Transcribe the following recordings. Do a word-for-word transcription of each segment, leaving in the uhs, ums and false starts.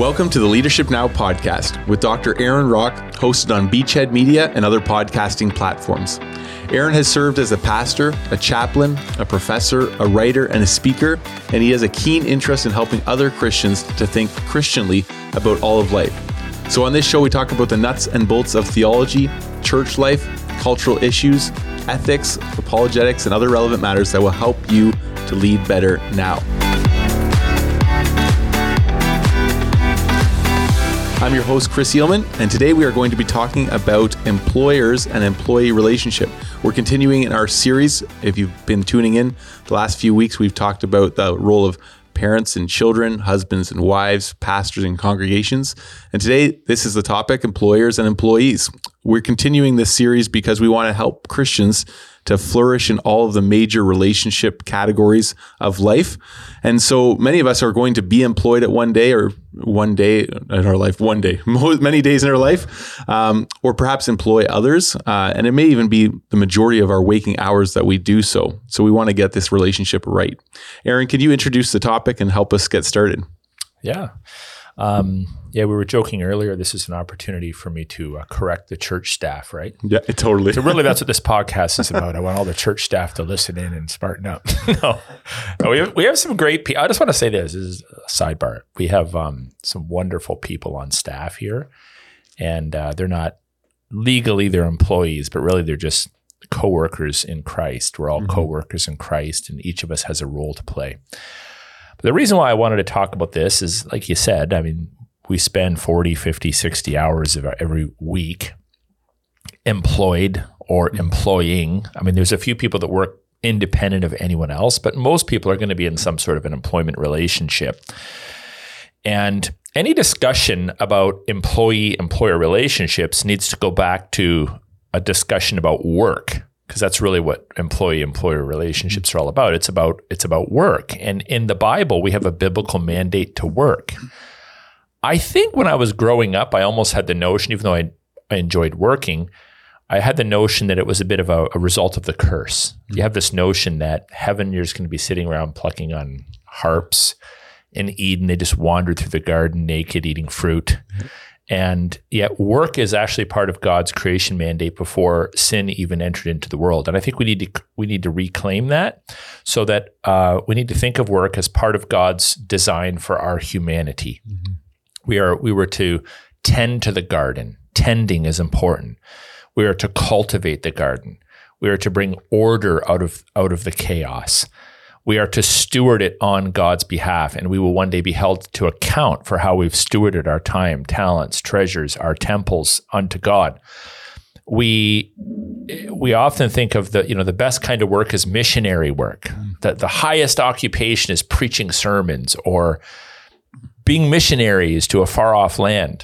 Welcome to the Leadership Now podcast with Doctor Aaron Rock, hosted on Beachhead Media and other podcasting platforms. Aaron has served as a pastor, a chaplain, a professor, a writer, and a speaker, and he has a keen interest in helping other Christians to think Christianly about all of life. So on this show, we talk about the nuts and bolts of theology, church life, cultural issues, ethics, apologetics, and other relevant matters that will help you to lead better now. I'm your host, Chris Eelman, and today we are going to be talking about employers and employee relationship. We're continuing in our series. If you've been tuning in the last few weeks, we've talked about the role of parents and children, husbands and wives, pastors and congregations. And today, this is the topic, employers and employees. We're continuing this series because we want to help Christians to flourish in all of the major relationship categories of life. And so many of us are going to be employed at one day or one day in our life, one day, many days in our life, um, or perhaps employ others. Uh, and it may even be the majority of our waking hours that we do so. So we want to get this relationship right. Aaron, can you introduce the topic and help us get started? Yeah. Um, yeah, we were joking earlier. This is an opportunity for me to uh, correct the church staff, right? Yeah, totally. So really, that's what this podcast is about. I want all the church staff to listen in and smarten up. no, no, we have we have some great people. I just want to say this, this is a sidebar. We have um, some wonderful people on staff here, and uh, they're not legally they're employees, but really they're just coworkers in Christ. We're all mm-hmm. coworkers in Christ, and each of us has a role to play. The reason why I wanted to talk about this is, like you said, I mean, we spend forty, fifty, sixty hours of every week employed or employing. I mean, there's a few people that work independent of anyone else, but most people are going to be in some sort of an employment relationship. And any discussion about employee-employer relationships needs to go back to a discussion about work, because that's really what employee-employer relationships are all about. It's about it's about work. And in the Bible, we have a biblical mandate to work. I think when I was growing up, I almost had the notion, even though I, I enjoyed working, I had the notion that it was a bit of a, a result of the curse. You have this notion that heaven, you're just going to be sitting around plucking on harps. In Eden, they just wandered through the garden naked, eating fruit. Mm-hmm. And yet work is actually part of God's creation mandate before sin even entered into the world. And I think we need to we need to reclaim that, so that uh, we need to think of work as part of God's design for our humanity. Mm-hmm. We are we were to tend to the garden. Tending is important. We are to cultivate the garden. We are to bring order out of out of the chaos. We are to steward it on God's behalf, and we will one day be held to account for how we've stewarded our time, talents, treasures, our temples unto God. We we often think of the you know the best kind of work is missionary work. Mm. That the highest occupation is preaching sermons or being missionaries to a far off land.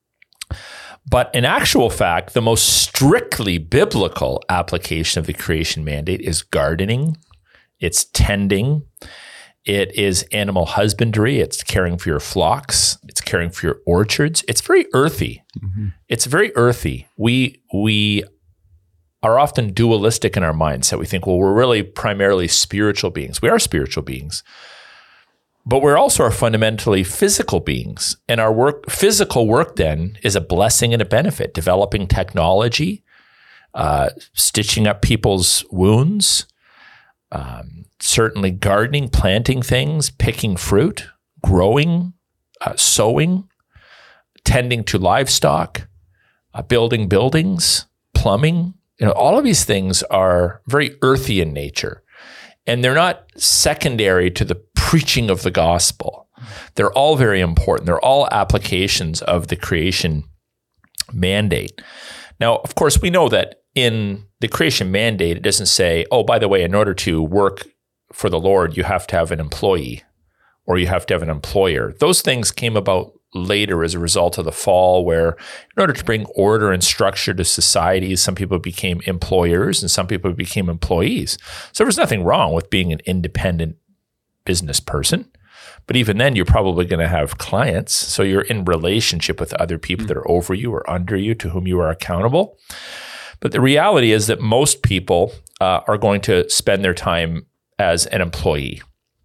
But in actual fact, the most strictly biblical application of the creation mandate is gardening. It's tending, it is animal husbandry, it's caring for your flocks, it's caring for your orchards. It's very earthy. Mm-hmm. It's very earthy. We we are often dualistic in our mindset. We think, well, we're really primarily spiritual beings. We are spiritual beings, but we're also are fundamentally physical beings. And our work, physical work then is a blessing and a benefit. Developing technology, uh, stitching up people's wounds, Um, certainly gardening, planting things, picking fruit, growing, uh, sowing, tending to livestock, uh, building buildings, plumbing. You know, all of these things are very earthy in nature, and they're not secondary to the preaching of the gospel. They're all very important. They're all applications of the creation mandate. Now, of course, we know that in the creation mandate, it doesn't say, oh, by the way, in order to work for the Lord, you have to have an employee or you have to have an employer. Those things came about later as a result of the fall, where in order to bring order and structure to societies, some people became employers and some people became employees. So there was nothing wrong with being an independent business person. But even then, you're probably going to have clients. So you're in relationship with other people that are over you or under you, to whom you are accountable. But the reality is that most people uh, are going to spend their time as an employee.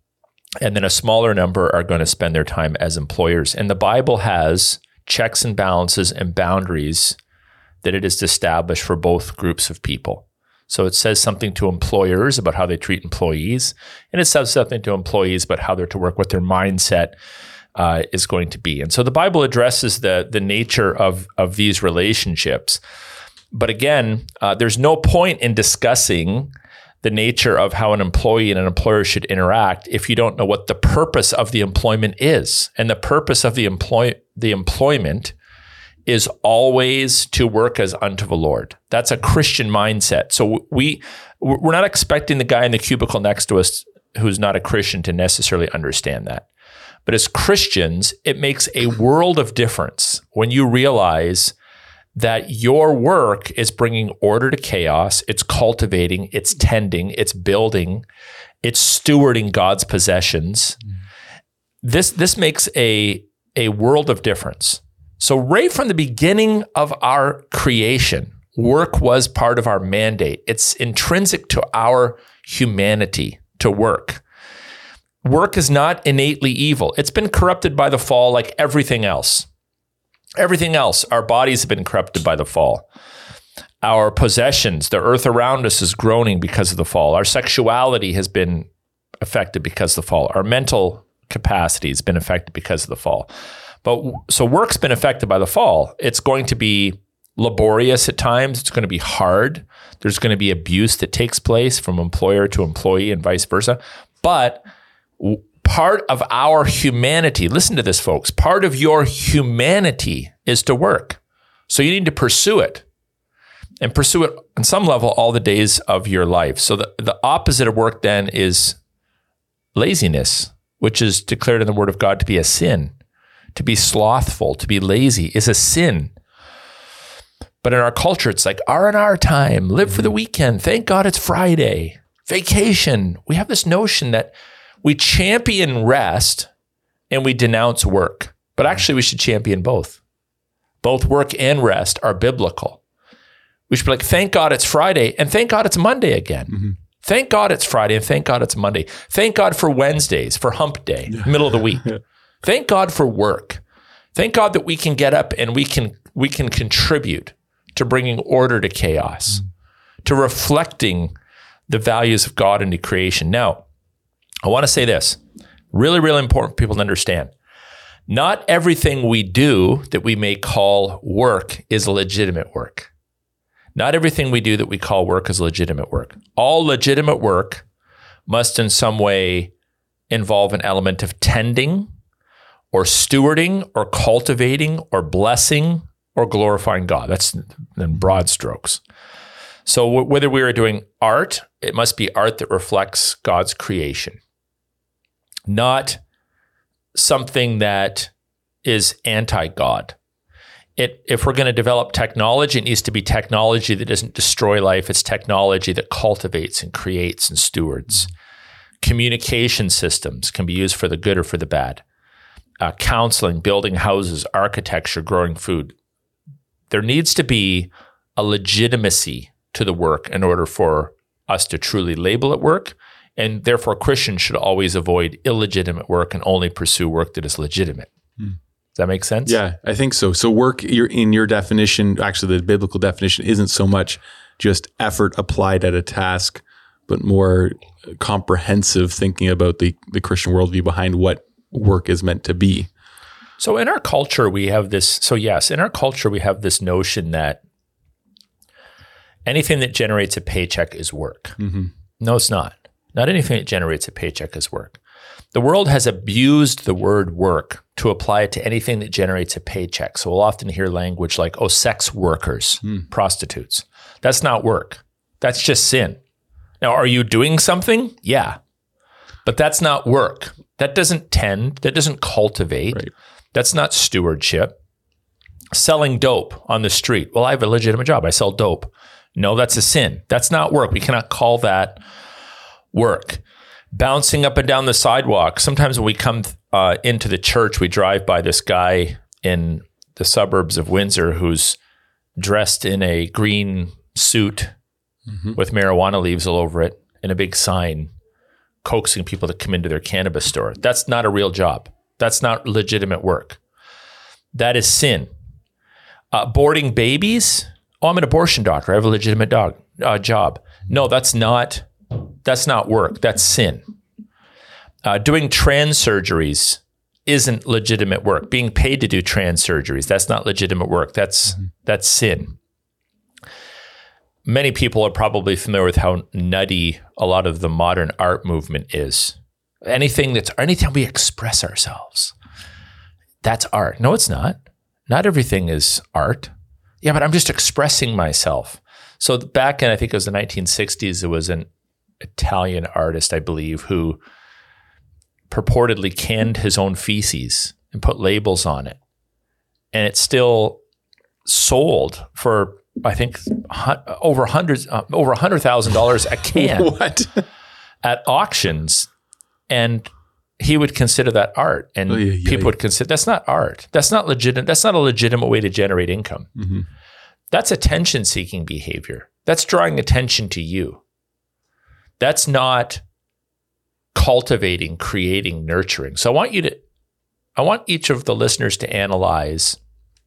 And then a smaller number are going to spend their time as employers. And the Bible has checks and balances and boundaries that it is established for both groups of people. So it says something to employers about how they treat employees, and it says something to employees about how they're to work, what their mindset uh, is going to be. And so the Bible addresses the, the nature of, of these relationships. But again, uh, there's no point in discussing the nature of how an employee and an employer should interact if you don't know what the purpose of the employment is. And the purpose of the employ the employment is always to work as unto the Lord. That's a Christian mindset. So we we're not expecting the guy in the cubicle next to us who's not a Christian to necessarily understand that. But as Christians, it makes a world of difference when you realize that your work is bringing order to chaos, it's cultivating, it's tending, it's building, it's stewarding God's possessions. Mm. This this makes a, a world of difference. So right from the beginning of our creation, work was part of our mandate. It's intrinsic to our humanity to work. Work is not innately evil. It's been corrupted by the fall like everything else. Everything else, our bodies have been corrupted by the fall. Our possessions, the earth around us is groaning because of the fall. Our sexuality has been affected because of the fall. Our mental capacity has been affected because of the fall. But so work's been affected by the fall. It's going to be laborious at times. It's going to be hard. There's going to be abuse that takes place from employer to employee and vice versa. But part of our humanity, listen to this, folks, part of your humanity is to work. So you need to pursue it and pursue it on some level all the days of your life. So the, the opposite of work then is laziness, which is declared in the Word of God to be a sin. To be slothful, to be lazy is a sin. But in our culture, it's like R and R time, live for the weekend. Thank God it's Friday. Vacation. We have this notion that we champion rest and we denounce work. But actually, we should champion both. Both work and rest are biblical. We should be like, thank God it's Friday and thank God it's Monday again. Mm-hmm. Thank God it's Friday and thank God it's Monday. Thank God for Wednesdays, for hump day, middle of the week. Thank God for work. Thank God that we can get up and we can we can contribute to bringing order to chaos, mm. to reflecting the values of God into creation. Now, I want to say this, really, really important for people to understand. Not everything we do that we may call work is legitimate work. Not everything we do that we call work is legitimate work. All legitimate work must in some way involve an element of tending, or stewarding, or cultivating, or blessing, or glorifying God. That's in broad strokes. So w- whether we are doing art, it must be art that reflects God's creation, not something that is anti-God. It, if we're going to develop technology, it needs to be technology that doesn't destroy life. It's technology that cultivates and creates and stewards. Communication systems can be used for the good or for the bad. Uh, counseling, building houses, architecture, growing food. There needs to be a legitimacy to the work in order for us to truly label it work. And therefore, Christians should always avoid illegitimate work and only pursue work that is legitimate. Hmm. Does that make sense? Yeah, I think so. So work, you're, in your definition, actually the biblical definition isn't so much just effort applied at a task, but more comprehensive thinking about the, the Christian worldview behind what work is meant to be. So in our culture, we have this, so yes, in our culture, we have this notion that anything that generates a paycheck is work. Mm-hmm. No, it's not. Not anything that generates a paycheck is work. The world has abused the word work to apply it to anything that generates a paycheck. So we'll often hear language like, oh, sex workers, mm. prostitutes. That's not work. That's just sin. Now, are you doing something? Yeah. But that's not work. That doesn't tend, that doesn't cultivate. Right. That's not stewardship. Selling dope on the street. Well, I have a legitimate job. I sell dope. No, that's a sin. That's not work. We cannot call that work. Bouncing up and down the sidewalk. Sometimes when we come uh, into the church, we drive by this guy in the suburbs of Windsor who's dressed in a green suit mm-hmm. with marijuana leaves all over it and a big sign coaxing people to come into their cannabis store. That's not a real job. That's not legitimate work. That is sin. Uh, boarding babies. Oh, I'm an abortion doctor. I have a legitimate dog uh, job. No, that's not. That's not work. That's sin. Uh, doing trans surgeries isn't legitimate work. Being paid to do trans surgeries, that's not legitimate work. That's mm-hmm. that's sin. Many people are probably familiar with how nutty a lot of the modern art movement is. Anything that's anytime we express ourselves, that's art. No, it's not. Not everything is art. Yeah, but I'm just expressing myself. So back in, I think it was the nineteen sixties, there was an Italian artist, I believe, who purportedly canned his own feces and put labels on it. And it still sold for, I think, over hundreds, uh, over one hundred thousand dollars a can what? At auctions. And he would consider that art. And oh, yeah, yeah, people yeah. would consider, that's not art. That's not legitimate. That's not a legitimate way to generate income. Mm-hmm. That's attention-seeking behavior. That's drawing attention to you. That's not cultivating, creating, nurturing. So I want you to, I want each of the listeners to analyze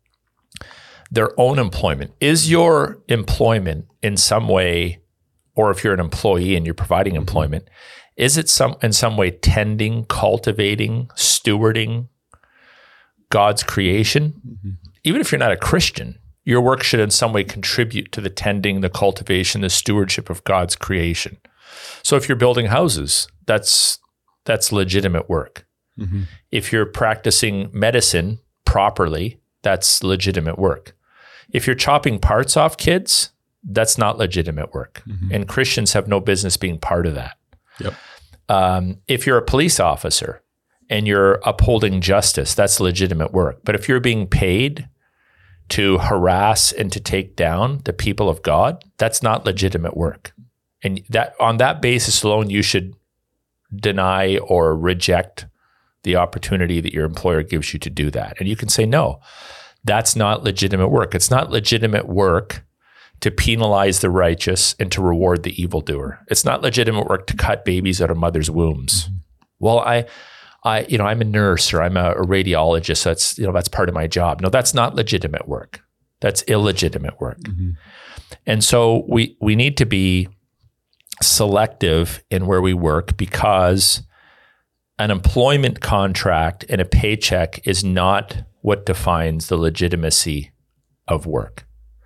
their own employment. Is your employment in some way, or if you're an employee and you're providing employment, is it some in some way tending, cultivating, stewarding God's creation? Mm-hmm. Even if you're not a Christian, your work should in some way contribute to the tending, the cultivation, the stewardship of God's creation. So if you're building houses, that's that's legitimate work. Mm-hmm. If you're practicing medicine properly, that's legitimate work. If you're chopping parts off kids, that's not legitimate work. Mm-hmm. And Christians have no business being part of that. Yep. Um, if you're a police officer and you're upholding justice, that's legitimate work. But if you're being paid to harass and to take down the people of God, that's not legitimate work. And that on that basis alone, you should deny or reject the opportunity that your employer gives you to do that. And you can say, no, that's not legitimate work. It's not legitimate work to penalize the righteous and to reward the evildoer. It's not legitimate work to cut babies out of mothers' wombs. Mm-hmm. Well, I, I, you know, I'm a nurse or I'm a, a radiologist. So that's, you know, that's part of my job. No, that's not legitimate work. That's illegitimate work. Mm-hmm. And so we we need to be selective in where we work, because an employment contract and a paycheck is not what defines the legitimacy of work.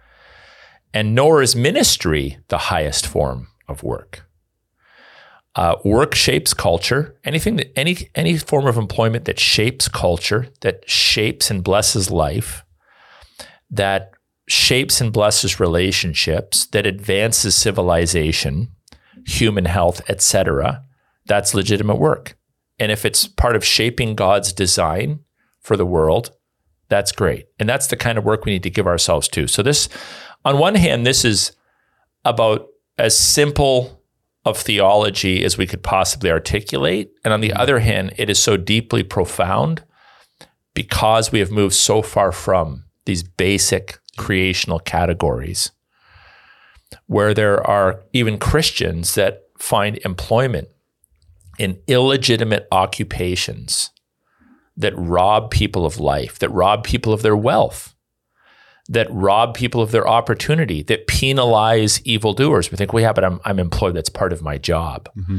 And nor is ministry the highest form of work. Uh, work shapes culture. Anything that any any form of employment that shapes culture, that shapes and blesses life, that shapes and blesses relationships, that advances civilization, human health, et cetera, that's legitimate work. And if it's part of shaping God's design for the world, that's great. And that's the kind of work we need to give ourselves to. So this, on one hand, this is about as simple of theology as we could possibly articulate. And on the other hand, it is so deeply profound because we have moved so far from these basic creational categories, where there are even Christians that find employment in illegitimate occupations that rob people of life, that rob people of their wealth, that rob people of their opportunity, that penalize evildoers. We think, well, yeah, but I'm I'm employed. That's part of my job. Mm-hmm.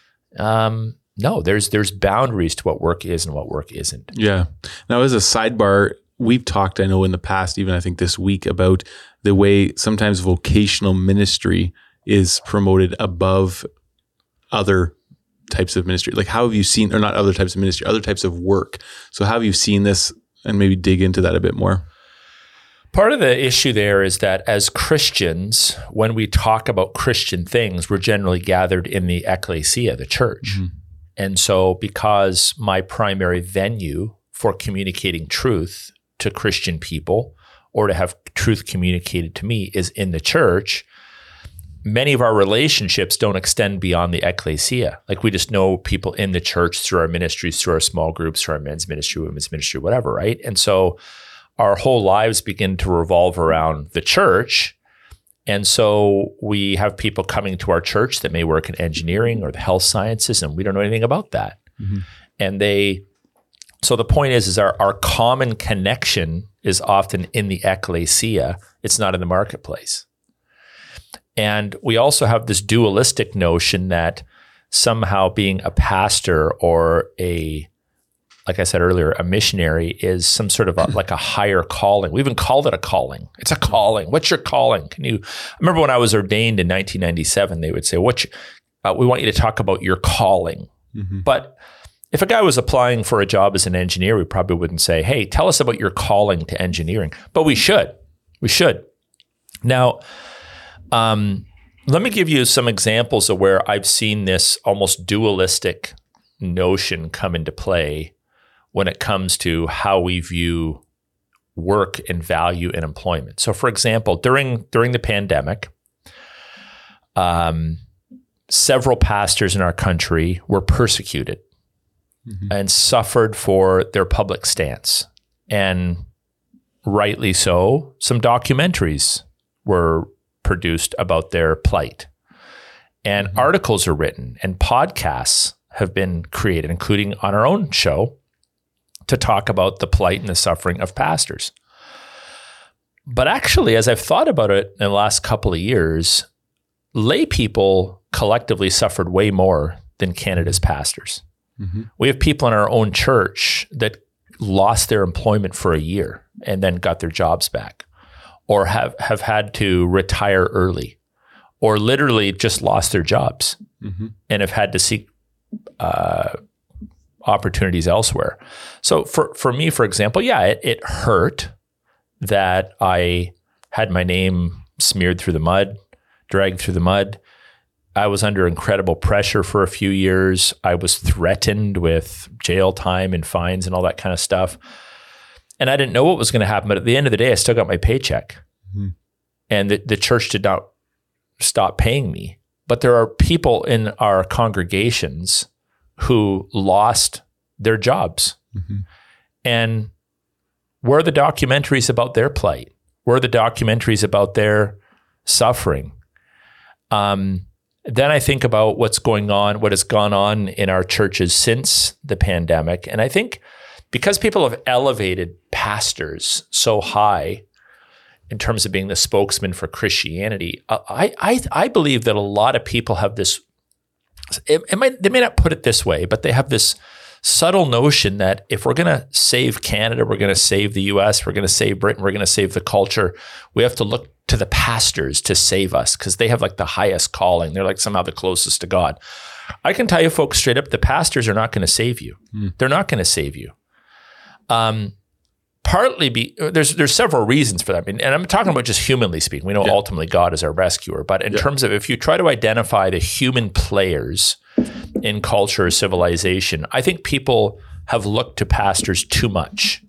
Um, no, there's there's boundaries to what work is and what work isn't. Yeah. Now, as a sidebar, we've talked, I know in the past, even I think this week, about the way sometimes vocational ministry is promoted above other types of ministry. Like, how have you seen, or not other types of ministry, other types of work. So how have you seen this, and maybe dig into that a bit more? Part of the issue there is that as Christians, when we talk about Christian things, we're generally gathered in the ecclesia, the church. Mm-hmm. And so because my primary venue for communicating truth to Christian people, or to have truth communicated to me, is in the church, many of our relationships don't extend beyond the ecclesia. Like, we just know people in the church through our ministries, through our small groups, through our men's ministry, women's ministry, whatever, right? And so our whole lives begin to revolve around the church, And so we have people coming to our church that may work in engineering or the health sciences, and we don't know anything about that. Mm-hmm. And they, so the point is, is our, our common connection is often in the ecclesia. It's not in the marketplace. And we also have this dualistic notion that somehow being a pastor or a, like I said earlier, a missionary is some sort of a, like a higher calling. We even called it a calling. It's a calling. What's your calling? Can you, I remember when I was ordained in nineteen ninety-seven, they would say, "What? Uh, we want you to talk about your calling." Mm-hmm. But if a guy was applying for a job as an engineer, we probably wouldn't say, "Hey, tell us about your calling to engineering." But we should. We should. Now, um, let me give you some examples of where I've seen this almost dualistic notion come into play when it comes to how we view work and value in employment. So, for example, during during the pandemic, um, several pastors in our country were persecuted mm-hmm. and suffered for their public stance. And rightly so, some documentaries were produced about their plight. And mm-hmm. articles are written and podcasts have been created, including on our own show, to talk about the plight and the suffering of pastors. But actually, as I've thought about it in the last couple of years, lay people collectively suffered way more than Canada's pastors. Mm-hmm. We have people in our own church that lost their employment for a year and then got their jobs back, or have, have had to retire early, or literally just lost their jobs mm-hmm. and have had to seek uh, opportunities elsewhere. So for, for me, for example, yeah, it, it hurt that I had my name smeared through the mud, dragged through the mud. I was under incredible pressure for a few years. I was threatened with jail time and fines and all that kind of stuff. And I didn't know what was going to happen. But at the end of the day, I still got my paycheck. Mm-hmm. And the, the church did not stop paying me. But there are people in our congregations who lost their jobs. Mm-hmm. And where are the documentaries about their plight? Where are the documentaries about their suffering? Um, then I think about what's going on, what has gone on in our churches since the pandemic. And I think because people have elevated pastors so high in terms of being the spokesman for Christianity, I I, I believe that a lot of people have this, it, it might, they may not put it this way, but they have this subtle notion that if we're going to save Canada, we're going to save the U S, we're going to save Britain, we're going to save the culture, we have to look to the pastors to save us because they have like the highest calling. They're like somehow the closest to God. I can tell you folks straight up, the pastors are not going to save you. Mm. They're not going to save you. Um, partly be, there's there's several reasons for that. I mean, and I'm talking about just humanly speaking. We know yeah. ultimately God is our rescuer. But in yeah. terms of if you try to identify the human players in culture or civilization, I think people have looked to pastors too much.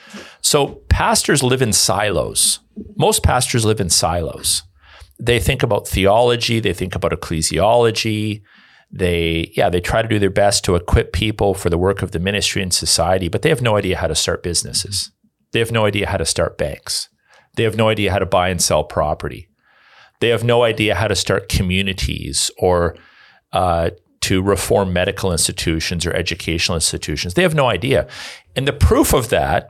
So pastors live in silos. Most pastors live in silos. They think about theology. They think about ecclesiology. They, yeah, they try to do their best to equip people for the work of the ministry and society, but they have no idea how to start businesses. They have no idea how to start banks. They have no idea how to buy and sell property. They have no idea how to start communities or uh, to reform medical institutions or educational institutions. They have no idea. And the proof of that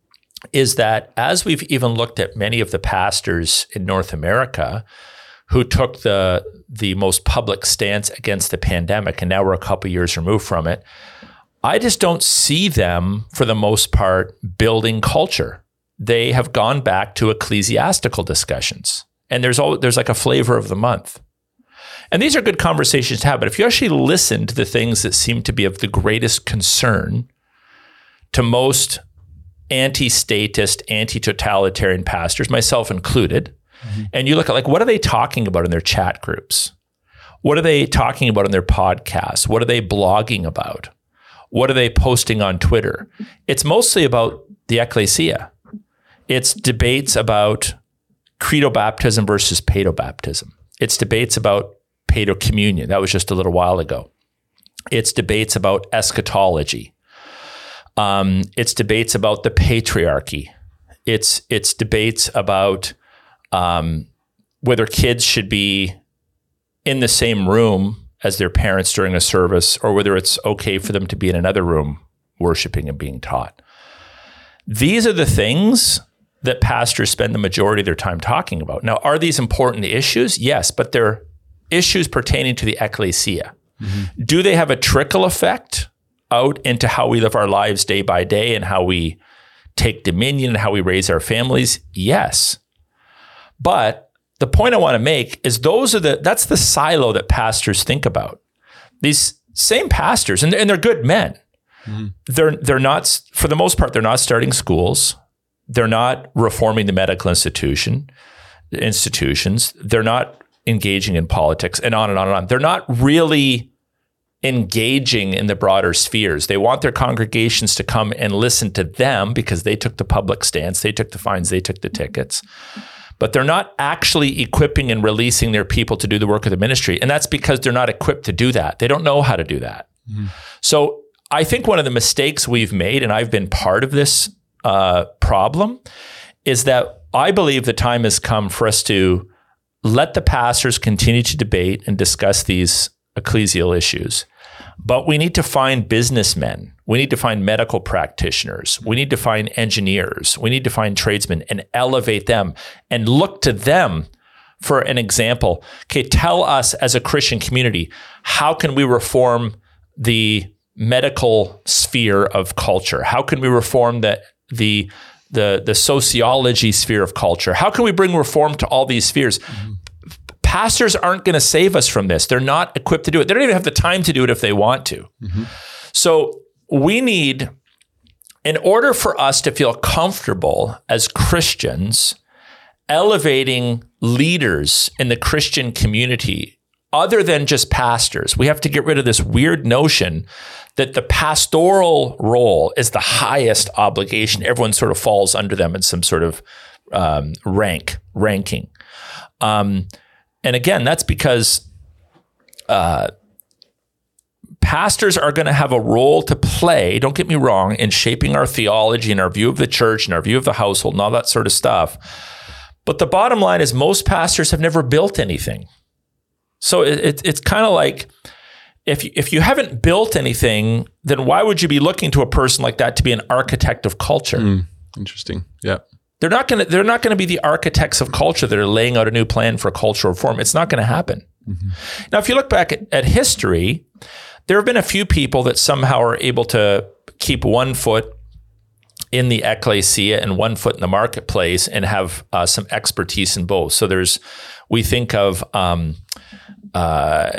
is that as we've even looked at many of the pastors in North America who took the the most public stance against the pandemic, and now we're a couple of years removed from it, I just don't see them, for the most part, building culture. They have gone back to ecclesiastical discussions, and there's all, there's like a flavor of the month. And these are good conversations to have, but if you actually listen to the things that seem to be of the greatest concern to most anti-statist, anti-totalitarian pastors, myself included, mm-hmm. and you look at like, what are they talking about in their chat groups? What are they talking about in their podcasts? What are they blogging about? What are they posting on Twitter? It's mostly about the ecclesia. It's debates about credo baptism versus paedo baptism. It's debates about paedo communion. That was just a little while ago. It's debates about eschatology. Um, it's debates about the patriarchy. It's it's debates about um, whether kids should be in the same room as their parents during a service, or whether it's okay for them to be in another room worshiping and being taught. These are the things that pastors spend the majority of their time talking about. Now, are these important issues? Yes, but they're issues pertaining to the ecclesia. Mm-hmm. Do they have a trickle effect out into how we live our lives day by day and how we take dominion and how we raise our families? Yes. But the point I want to make is those are the that's the silo that pastors think about. These same pastors, and, and they're good men. Mm-hmm. They're they're not, for the most part, they're not starting schools. They're not reforming the medical institution institutions. They're not engaging in politics, and on and on and on. They're not really engaging in the broader spheres. They want their congregations to come and listen to them because they took the public stance, they took the fines, they took the tickets. But they're not actually equipping and releasing their people to do the work of the ministry. And that's because they're not equipped to do that. They don't know how to do that. Mm-hmm. So I think one of the mistakes we've made, and I've been part of this uh, problem, is that I believe the time has come for us to let the pastors continue to debate and discuss these ecclesial issues. But we need to find businessmen. We need to find medical practitioners. We need to find engineers. We need to find tradesmen and elevate them and look to them for an example. Okay, tell us as a Christian community, how can we reform the medical sphere of culture? How can we reform the the the, the sociology sphere of culture? How can we bring reform to all these spheres? Mm-hmm. Pastors aren't going to save us from this. They're not equipped to do it. They don't even have the time to do it if they want to. Mm-hmm. So we need, in order for us to feel comfortable as Christians, elevating leaders in the Christian community, other than just pastors, we have to get rid of this weird notion that the pastoral role is the highest obligation. Everyone sort of falls under them in some sort of um, rank, ranking. Um, And again, that's because uh, pastors are going to have a role to play, don't get me wrong, in shaping our theology and our view of the church and our view of the household and all that sort of stuff. But the bottom line is most pastors have never built anything. So it, it, it's kind of like, if you, if you haven't built anything, then why would you be looking to a person like that to be an architect of culture? Mm, interesting. Yeah. They're not going to. They're not going to be the architects of culture that are laying out a new plan for cultural reform. It's not going to happen. Mm-hmm. Now, if you look back at, at history, there have been a few people that somehow are able to keep one foot in the ecclesia and one foot in the marketplace and have uh, some expertise in both. So there's, we think of um, uh,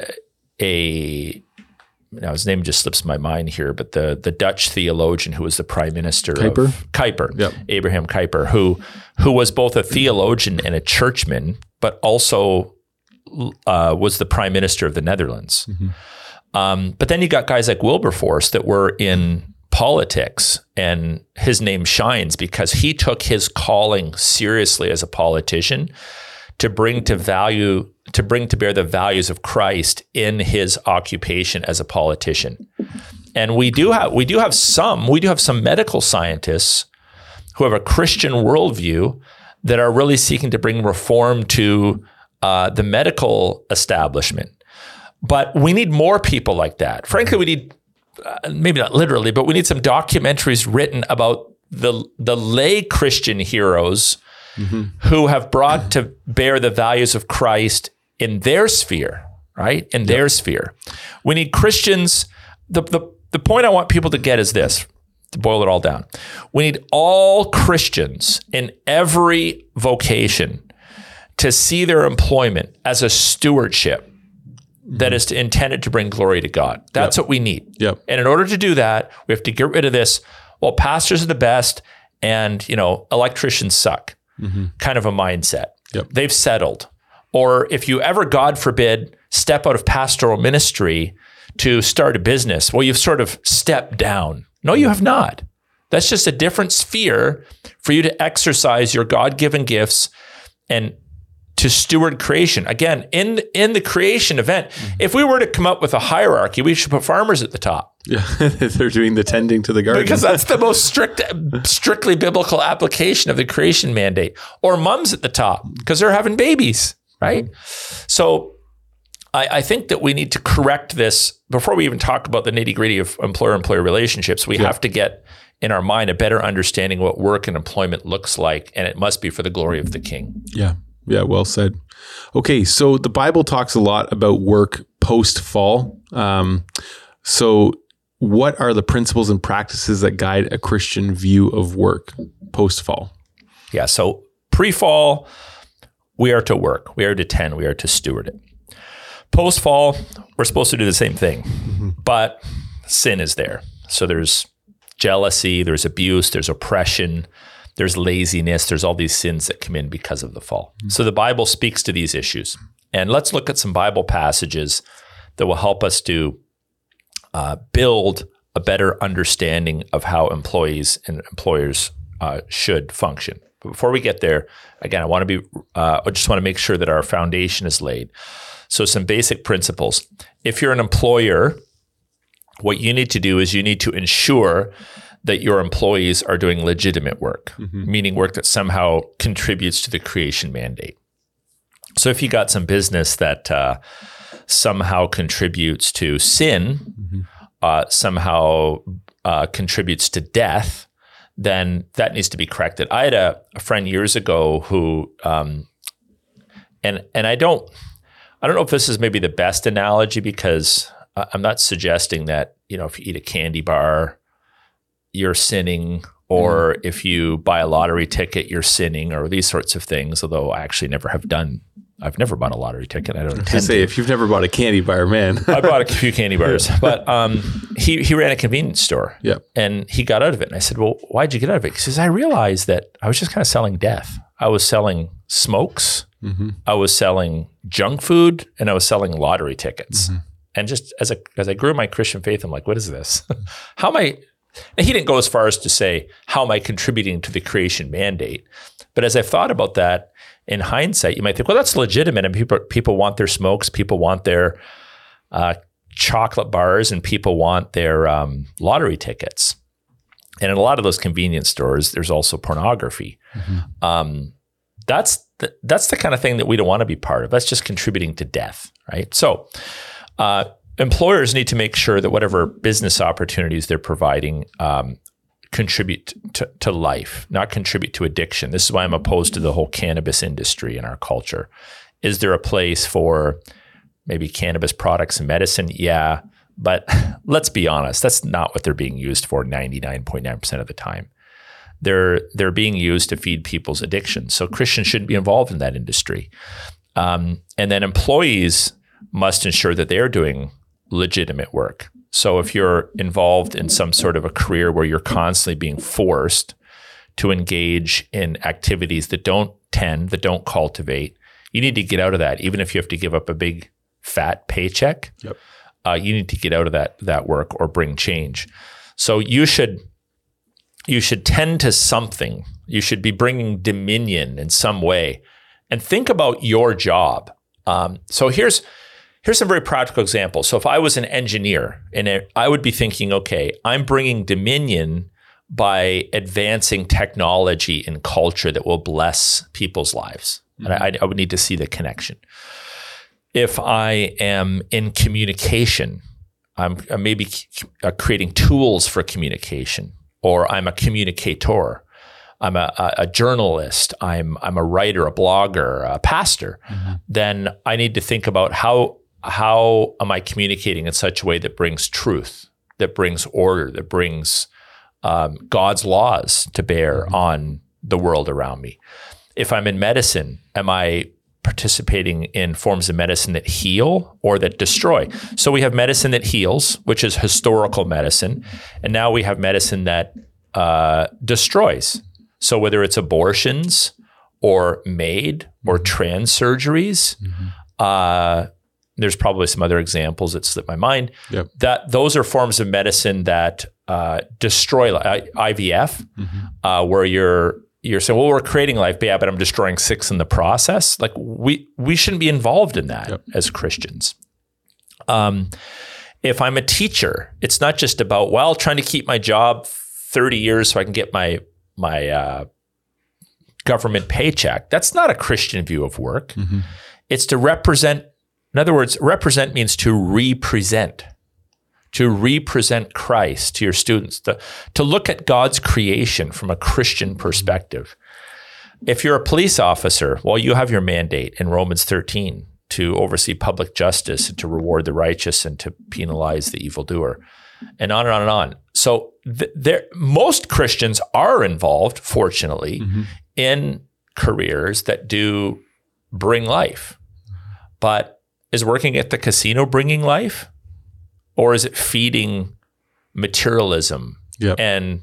a. Now his name just slips my mind here, but the the Dutch theologian who was the prime minister Kuyper? of Kuyper, yep. Abraham Kuyper, who who was both a theologian and a churchman, but also uh, was the prime minister of the Netherlands. Mm-hmm. Um, but then you got guys like Wilberforce that were in politics, and his name shines because he took his calling seriously as a politician to bring to value. to bring to bear the values of Christ in his occupation as a politician. And we do have we do have some, we do have some medical scientists who have a Christian worldview that are really seeking to bring reform to uh, the medical establishment. But we need more people like that. Frankly, we need, uh, maybe not literally, but we need some documentaries written about the the lay Christian heroes mm-hmm. who have brought to bear the values of Christ in their sphere, right? In yep. their sphere. We need Christians. The, the, the point I want people to get is this, to boil it all down. We need all Christians in every vocation to see their employment as a stewardship mm-hmm. that is intended to bring glory to God. That's yep. what we need. Yep. And in order to do that, we have to get rid of this, well, pastors are the best and, you know, electricians suck mm-hmm. kind of a mindset. Yep. They've settled. Or if you ever, God forbid, step out of pastoral ministry to start a business, well, you've sort of stepped down. No, you have not. That's just a different sphere for you to exercise your God-given gifts and to steward creation. Again, in, in the creation event, mm-hmm. if we were to come up with a hierarchy, we should put farmers at the top. Yeah, they're doing the tending to the garden. Because that's the most strict, strictly biblical application of the creation mandate. Or moms at the top, because they're having babies. right? Mm-hmm. So I, I think that we need to correct this before we even talk about the nitty gritty of employer-employee relationships. We yeah. have to get in our mind a better understanding what work and employment looks like, and it must be for the glory of the King. Yeah. Yeah. Well said. Okay. So the Bible talks a lot about work post-fall. Um, so what are the principles and practices that guide a Christian view of work post-fall? Yeah. So pre-fall, we are to work. We are to tend. We are to steward it. Post-fall, we're supposed to do the same thing, mm-hmm. but sin is there. So there's jealousy, there's abuse, there's oppression, there's laziness, there's all these sins that come in because of the fall. Mm-hmm. So the Bible speaks to these issues. And let's look at some Bible passages that will help us to uh, build a better understanding of how employees and employers uh, should function. But before we get there, again, I want to be, uh, I just want to make sure that our foundation is laid. So some basic principles. If you're an employer, what you need to do is you need to ensure that your employees are doing legitimate work, mm-hmm. meaning work that somehow contributes to the creation mandate. So if you got some business that uh, somehow contributes to sin, mm-hmm. uh, somehow uh, contributes to death, then that needs to be corrected. I had a, a friend years ago who, um, and and I don't, I don't know if this is maybe the best analogy, because I'm not suggesting that, you know, if you eat a candy bar, you're sinning, or mm. if you buy a lottery ticket, you're sinning, or these sorts of things. Although I actually never have done, I've never bought a lottery ticket. I don't intend to say, if you've never bought a candy bar, man. I bought a few candy bars, but um, he he ran a convenience store, yeah, and he got out of it. And I said, well, why'd you get out of it? He says, I realized that I was just kind of selling death. I was selling smokes, mm-hmm. I was selling junk food, and I was selling lottery tickets. Mm-hmm. And just as a, as I grew in my Christian faith, I'm like, what is this? How am I, and he didn't go as far as to say, how am I contributing to the creation mandate? But as I've thought about that, in hindsight, you might think, well, that's legitimate. And people, people want their smokes, people want their uh, chocolate bars, and people want their um, lottery tickets. And in a lot of those convenience stores, there's also pornography. Mm-hmm. Um, that's the, that's the kind of thing that we don't want to be part of. That's just contributing to death, right? So, Uh, employers need to make sure that whatever business opportunities they're providing um, contribute to, to life, not contribute to addiction. This is why I'm opposed to the whole cannabis industry in our culture. Is there a place for maybe cannabis products and medicine? Yeah, but let's be honest, that's not what they're being used for ninety-nine point nine percent of the time. They're they're being used to feed people's addictions. So Christians shouldn't be involved in that industry. Um, and then employees must ensure that they're doing legitimate work. So if you're involved in some sort of a career where you're constantly being forced to engage in activities that don't tend, that don't cultivate, you need to get out of that. Even if you have to give up a big fat paycheck, yep. uh, you need to get out of that that work or bring change. So you should you should tend to something. You should be bringing dominion in some way, and think about your job. Um, so here's Here's some very practical examples. So if I was an engineer, and I would be thinking, okay, I'm bringing dominion by advancing technology and culture that will bless people's lives. Mm-hmm. And I, I would need to see the connection. If I am in communication, I'm, I'm maybe creating tools for communication, or I'm a communicator. I'm a, a journalist, I'm I'm a writer, a blogger, a pastor. Mm-hmm. Then I need to think about how How am I communicating in such a way that brings truth, that brings order, that brings um, God's laws to bear mm-hmm. on the world around me? If I'm in medicine, am I participating in forms of medicine that heal or that destroy? So we have medicine that heals, which is historical medicine, and now we have medicine that uh, destroys. So whether it's abortions or MAID or trans surgeries, mm-hmm. uh, there's probably some other examples that slip my mind. Yep. That those are forms of medicine that uh, destroy I V F, mm-hmm. uh, where you're you're saying, well, we're creating life, but yeah, but I'm destroying six in the process. Like we we shouldn't be involved in that yep. as Christians. Um, if I'm a teacher, it's not just about, well, trying to keep my job thirty years so I can get my my uh, government paycheck. That's not a Christian view of work. Mm-hmm. It's to represent, in other words, represent means to represent, to represent Christ to your students, to, to look at God's creation from a Christian perspective. If you're a police officer, well, you have your mandate in Romans thirteen to oversee public justice and to reward the righteous and to penalize the evildoer, and on and on and on. So th- there, most Christians are involved, fortunately, mm-hmm. in careers that do bring life. But is working at the casino bringing life? Or is it feeding materialism yep. and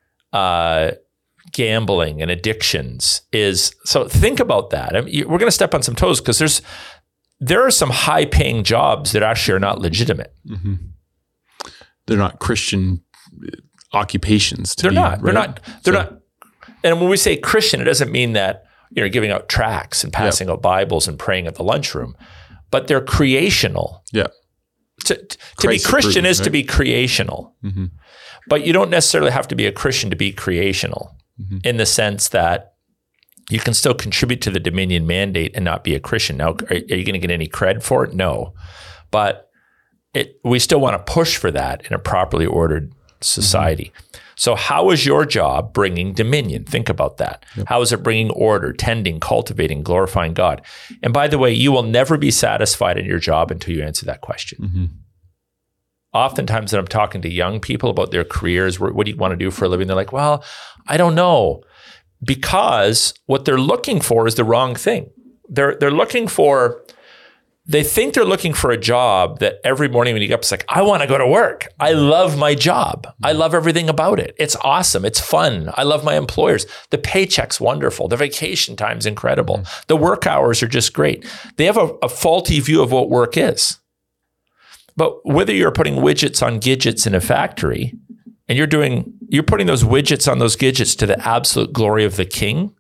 uh, gambling and addictions? Is so think about that. I mean, we're going to step on some toes because there's there are some high-paying jobs that actually are not legitimate. Mm-hmm. They're not Christian occupations. To they're be, not. Right? They're not. They're so, not. And when we say Christian, it doesn't mean that you're giving out tracts and passing yep. out Bibles and praying at the lunchroom, but they're creational. Yeah. To, to be Christian is right? to be creational, mm-hmm. but you don't necessarily have to be a Christian to be creational mm-hmm. in the sense that you can still contribute to the Dominion mandate and not be a Christian. Now, are, are you going to get any cred for it? No, but it, we still want to push for that in a properly ordered society. Mm-hmm. So how is your job bringing dominion? Think about that. Yep. How is it bringing order, tending, cultivating, glorifying God? And by the way, you will never be satisfied in your job until you answer that question. Mm-hmm. Oftentimes when I'm talking to young people about their careers, what do you want to do for a living? They're like, well, I don't know. Because what they're looking for is the wrong thing. They're they're looking for, they think they're looking for a job that every morning when you get up, it's like, I want to go to work. I love my job. I love everything about it. It's awesome. It's fun. I love my employers. The paycheck's wonderful. The vacation time's incredible. Mm-hmm. The work hours are just great. They have a, a faulty view of what work is. But whether you're putting widgets on gidgets in a factory and you're doing, you're putting those widgets on those gidgets to the absolute glory of the King,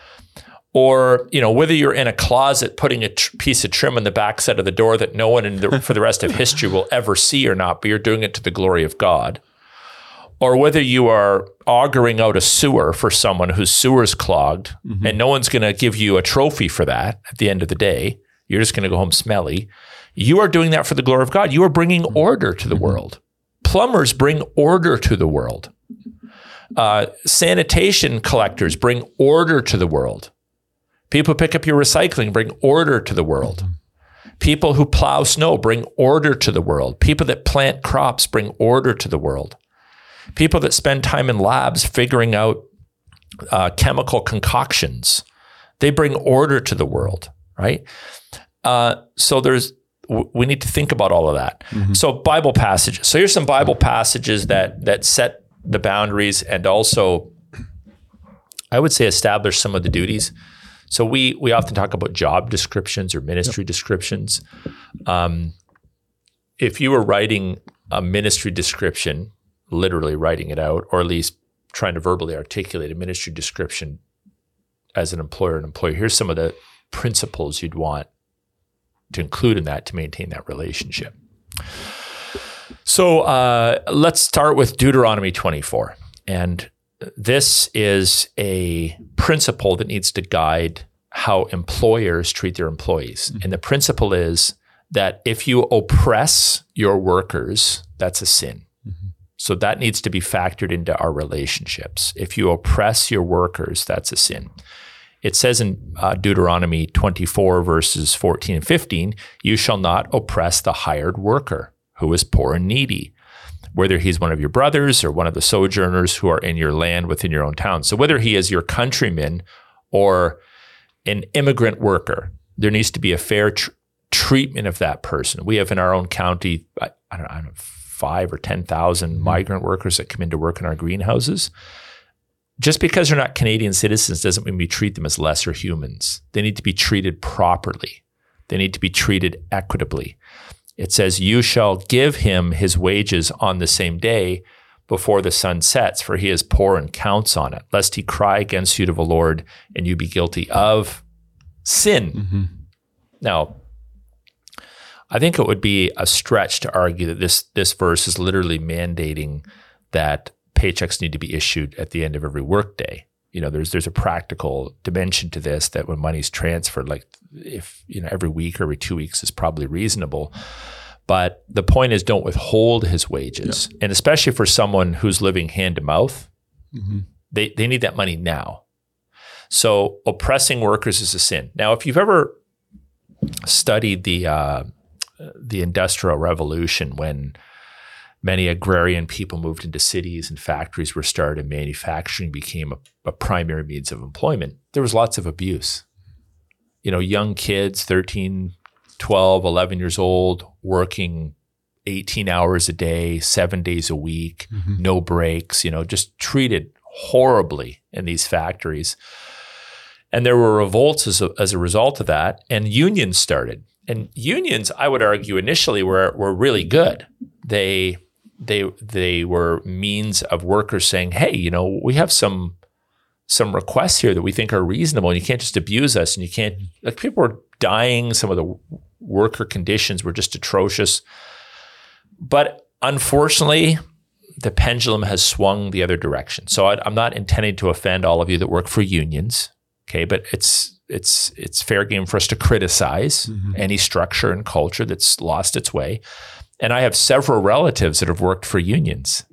or, you know, whether you're in a closet putting a tr- piece of trim on the backside of the door that no one in the, for the rest of history will ever see or not, but you're doing it to the glory of God, or whether you are augering out a sewer for someone whose sewer's clogged mm-hmm. and no one's going to give you a trophy for that at the end of the day, you're just going to go home smelly. You are doing that for the glory of God. You are bringing order to the mm-hmm. world. Plumbers bring order to the world. Uh, sanitation collectors bring order to the world. People who pick up your recycling bring order to the world. People who plow snow bring order to the world. People that plant crops bring order to the world. People that spend time in labs figuring out uh, chemical concoctions, they bring order to the world, right? Uh, so there's, we need to think about all of that. Mm-hmm. So Bible passages. So here's some Bible passages that that set the boundaries and also, I would say, establish some of the duties. So we we often talk about job descriptions or ministry yep. descriptions. Um, if you were writing a ministry description, literally writing it out, or at least trying to verbally articulate a ministry description as an employer and employee, here's some of the principles you'd want to include in that to maintain that relationship. So uh, let's start with Deuteronomy twenty-four. And this is a principle that needs to guide how employers treat their employees. Mm-hmm. And the principle is that if you oppress your workers, that's a sin. Mm-hmm. So that needs to be factored into our relationships. If you oppress your workers, that's a sin. It says in uh, Deuteronomy twenty-four, verses fourteen and fifteen, you shall not oppress the hired worker who is poor and needy, whether he's one of your brothers or one of the sojourners who are in your land within your own town. So whether he is your countryman or an immigrant worker, there needs to be a fair tr- treatment of that person. We have in our own county, I, I, don't, I don't know, five or ten thousand mm-hmm. migrant workers that come in to work in our greenhouses. Just because they're not Canadian citizens doesn't mean we treat them as lesser humans. They need to be treated properly. They need to be treated equitably. It says, you shall give him his wages on the same day before the sun sets, for he is poor and counts on it, lest he cry against you to the Lord and you be guilty of sin. Mm-hmm. Now, I think it would be a stretch to argue that this, this verse is literally mandating that paychecks need to be issued at the end of every workday. you know, there's there's a practical dimension to this, that when money's transferred, like if, you know, every week or every two weeks is probably reasonable. But the point is, don't withhold his wages. Yeah. And especially for someone who's living hand to mouth, mm-hmm. they, they need that money now. So oppressing workers is a sin. Now, if you've ever studied the uh, the Industrial Revolution, when many agrarian people moved into cities and factories were started and manufacturing became a, a primary means of employment, there was lots of abuse. You know, young kids, thirteen, twelve, eleven years old, working eighteen hours a day, seven days a week, mm-hmm. no breaks, you know, just treated horribly in these factories. And there were revolts as a, as a result of that, and unions started. And unions, I would argue, initially were were really good. They they they were means of workers saying, "Hey, you know, we have some some requests here that we think are reasonable, and you can't just abuse us." And you can't, like, people were dying. Some of the worker conditions were just atrocious. But unfortunately, the pendulum has swung the other direction. So I, I'm not intending to offend all of you that work for unions. Okay, but it's it's it's fair game for us to criticize mm-hmm. any structure and culture that's lost its way. And I have several relatives that have worked for unions.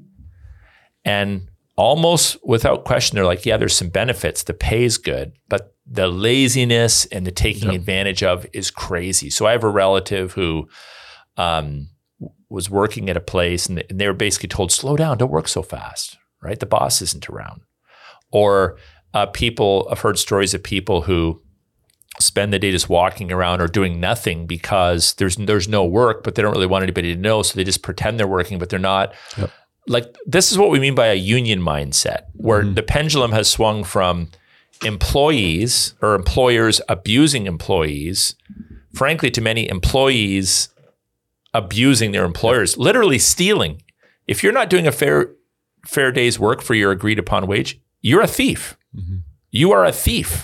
And almost without question, they're like, yeah, there's some benefits. The pay is good, but the laziness and the taking yep. advantage of is crazy. So I have a relative who um, was working at a place, and they were basically told, slow down, don't work so fast, right? The boss isn't around. Or Uh, people, I've heard stories of people who spend the day just walking around or doing nothing because there's there's no work, but they don't really want anybody to know, so they just pretend they're working, but they're not. Yep. Like, this is what we mean by a union mindset, where mm-hmm. the pendulum has swung from employees or employers abusing employees, frankly, to many employees abusing their employers, yep. literally stealing. If you're not doing a fair fair day's work for your agreed upon wage, you're a thief. Mm-hmm. You are a thief.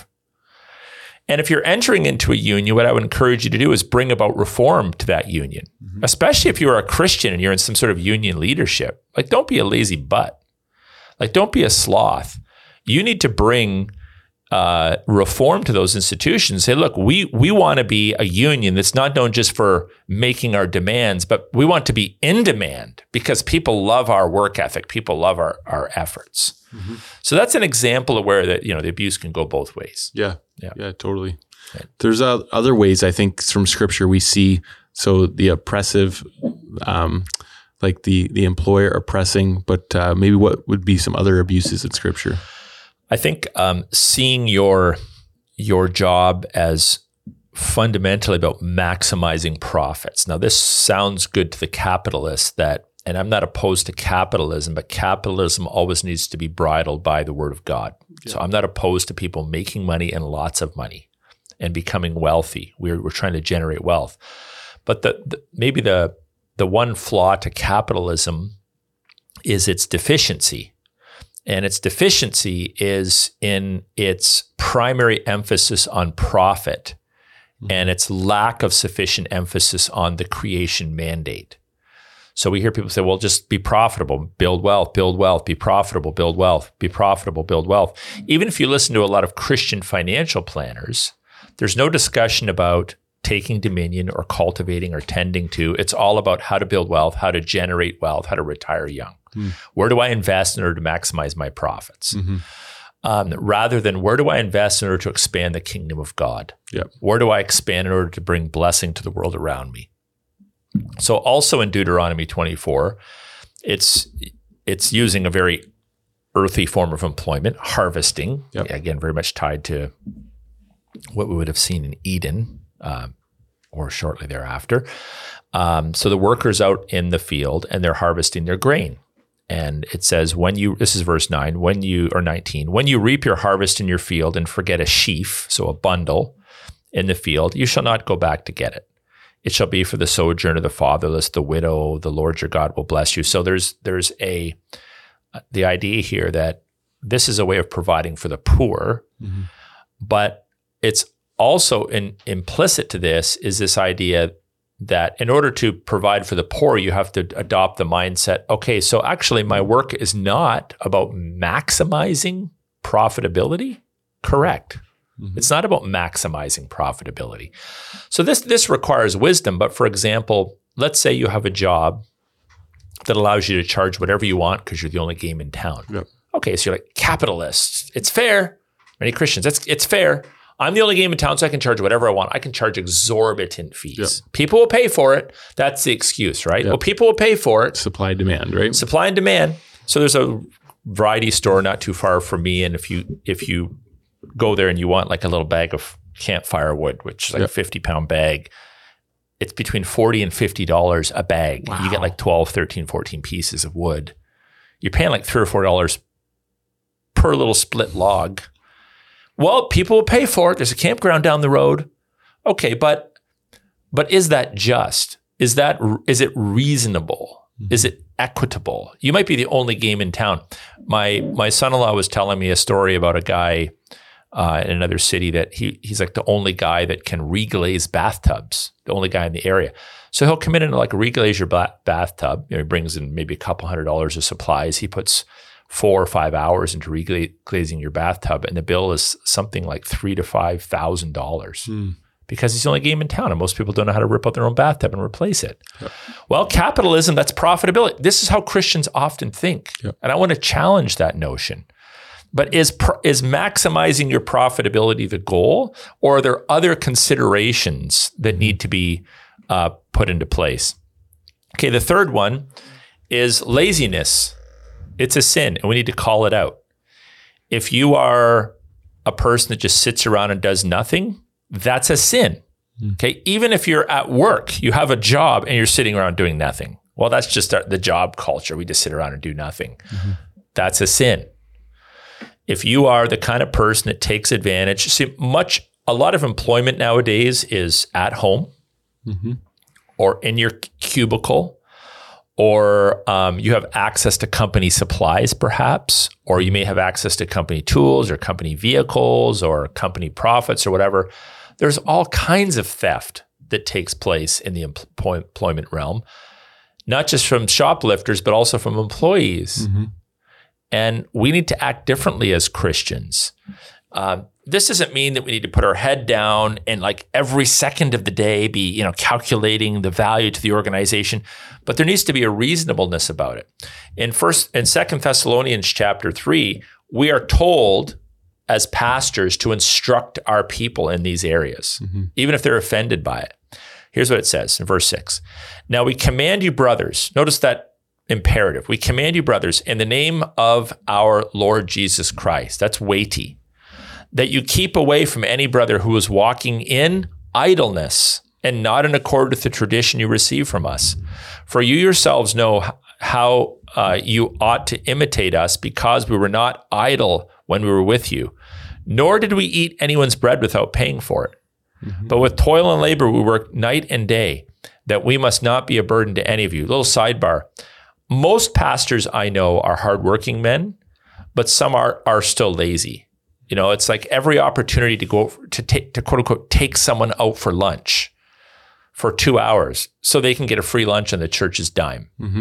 And if you're entering into a union, what I would encourage you to do is bring about reform to that union, mm-hmm. especially if you're a Christian and you're in some sort of union leadership. Like, don't be a lazy butt. Like, don't be a sloth. You need to bring uh, reform to those institutions. Say, look, we we want to be a union that's not known just for making our demands, but we want to be in demand because people love our work ethic. People love our, our efforts. Mm-hmm. So that's an example of where that, you know, the abuse can go both ways. Yeah. Yeah. Yeah, totally. Right. There's uh, other ways, I think, from scripture we see. So the oppressive, um, like the, the employer oppressing, but uh, maybe what would be some other abuses in scripture? I think um, seeing your your job as fundamentally about maximizing profits. Now, this sounds good to the capitalist, that, and I'm not opposed to capitalism, but capitalism always needs to be bridled by the word of God. Yeah. So I'm not opposed to people making money and lots of money and becoming wealthy. We're we're trying to generate wealth. But the, the maybe the the one flaw to capitalism is its deficiency. And its deficiency is in its primary emphasis on profit mm-hmm. and its lack of sufficient emphasis on the creation mandate. So we hear people say, well, just be profitable, build wealth, build wealth, be profitable, build wealth, be profitable, build wealth. Even if you listen to a lot of Christian financial planners, there's no discussion about taking dominion or cultivating or tending to. It's all about how to build wealth, how to generate wealth, how to retire young. Mm. Where do I invest in order to maximize my profits? Mm-hmm. Um, rather than where do I invest in order to expand the kingdom of God? Yep. Where do I expand in order to bring blessing to the world around me? So also in Deuteronomy twenty-four, it's it's using a very earthy form of employment, harvesting, yep. again, very much tied to what we would have seen in Eden um, or shortly thereafter. Um, so the workers out in the field and they're harvesting their grain. And it says, when you, this is verse nine, when you, or nineteen, when you reap your harvest in your field and forget a sheaf, so a bundle in the field, you shall not go back to get it. It shall be for the sojourner, the fatherless, the widow, the Lord your God will bless you. So there's, there's a, the idea here that this is a way of providing for the poor, mm-hmm. but it's also in, implicit to this is this idea that in order to provide for the poor, you have to adopt the mindset, okay, so actually my work is not about maximizing profitability? Correct. Mm-hmm. It's not about maximizing profitability. So this this requires wisdom. But for example, let's say you have a job that allows you to charge whatever you want because you're the only game in town. Yep. Okay, so you're like, capitalists. It's fair. Many Christians, it's, it's fair. I'm the only game in town, so I can charge whatever I want. I can charge exorbitant fees. Yep. People will pay for it. That's the excuse, right? Yep. Well, people will pay for it. Supply demand, right? Supply and demand. So there's a variety store not too far from me, and if you if you go there and you want like a little bag of campfire wood, which is like yep. a fifty pound bag, it's between forty and fifty dollars a bag. Wow. You get like twelve, thirteen, fourteen pieces of wood. You're paying like three or four dollars per little split log. Well, people will pay for it. There's a campground down the road. Okay, but but is that just? Is that is it reasonable? Mm-hmm. Is it equitable? You might be the only game in town. My my son-in-law was telling me a story about a guy uh, in another city that he he's like the only guy that can reglaze bathtubs, the only guy in the area. So he'll come in and like reglaze your ba- bathtub. You know, he brings in maybe a couple hundred dollars of supplies. He puts four or five hours into reglazing your bathtub, and the bill is something like three to five thousand dollars mm. because he's the only game in town, and most people don't know how to rip out their own bathtub and replace it. Yep. Well, capitalism, that's profitability. This is how Christians often think, yep. and I want to challenge that notion. But is is maximizing your profitability the goal, or are there other considerations that need to be uh, put into place? Okay, the third one is laziness. It's a sin, and we need to call it out. If you are a person that just sits around and does nothing, that's a sin. Mm. Okay, even if you're at work, you have a job and you're sitting around doing nothing. Well, that's just our, the job culture. We just sit around and do nothing. Mm-hmm. That's a sin. If you are the kind of person that takes advantage, see, much a lot of employment nowadays is at home mm-hmm. or in your cubicle. Or um, you have access to company supplies, perhaps, or you may have access to company tools or company vehicles or company profits or whatever. There's all kinds of theft that takes place in the employ- employment realm, not just from shoplifters, but also from employees. Mm-hmm. And we need to act differently as Christians. Uh, this doesn't mean that we need to put our head down and like every second of the day be, you know, calculating the value to the organization, but there needs to be a reasonableness about it. In first and Second Thessalonians chapter three, we are told as pastors to instruct our people in these areas, mm-hmm. even if they're offended by it. Here's what it says in verse six. Now we command you, brothers, notice that imperative. We command you, brothers, in the name of our Lord Jesus Christ. That's weighty. That you keep away from any brother who is walking in idleness and not in accord with the tradition you receive from us. For you yourselves know how uh, you ought to imitate us, because we were not idle when we were with you, nor did we eat anyone's bread without paying for it. Mm-hmm. But with toil and labor we work night and day, that we must not be a burden to any of you. Little sidebar. Most pastors I know are hardworking men, but some are are still lazy. You know, it's like every opportunity to go to take to quote unquote take someone out for lunch for two hours so they can get a free lunch on the church's dime. Mm-hmm.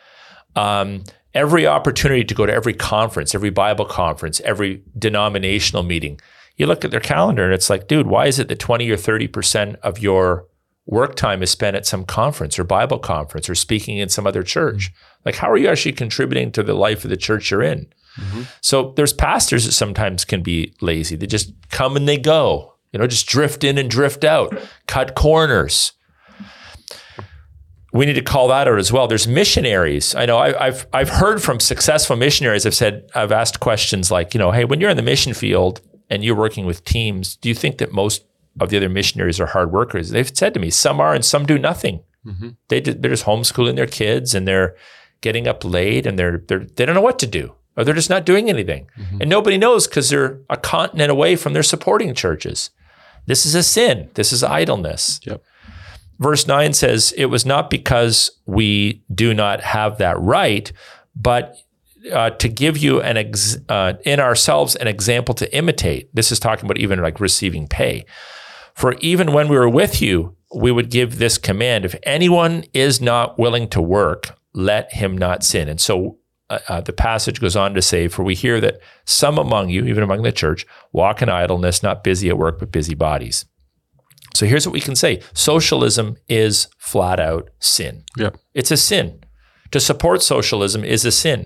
Um, every opportunity to go to every conference, every Bible conference, every denominational meeting. You look at their calendar and it's like, dude, why is it that twenty or thirty percent of your work time is spent at some conference or Bible conference or speaking in some other church? Mm-hmm. Like, how are you actually contributing to the life of the church you're in? Mm-hmm. So there's pastors that sometimes can be lazy. They just come and they go, you know, just drift in and drift out, cut corners. We need to call that out as well. There's missionaries. I know I, I've I've heard from successful missionaries. I've said, I've asked questions like, you know, hey, when you're in the mission field and you're working with teams, do you think that most of the other missionaries are hard workers? They've said to me, some are and some do nothing. Mm-hmm. They did, they're just homeschooling their kids and they're getting up late and they're they're they don't know what to do. Or they're just not doing anything. Mm-hmm. And nobody knows because they're a continent away from their supporting churches. This is a sin. This is idleness. Yep. Verse nine says, it was not because we do not have that right, but uh, to give you an ex- uh, in ourselves an example to imitate. This is talking about even like receiving pay. For even when we were with you, we would give this command: if anyone is not willing to work, let him not sin. And so uh, the passage goes on to say, for we hear that some among you, even among the church, walk in idleness, not busy at work, but busy bodies. So here's what we can say. Socialism is flat out sin. Yep. It's a sin. To support socialism is a sin.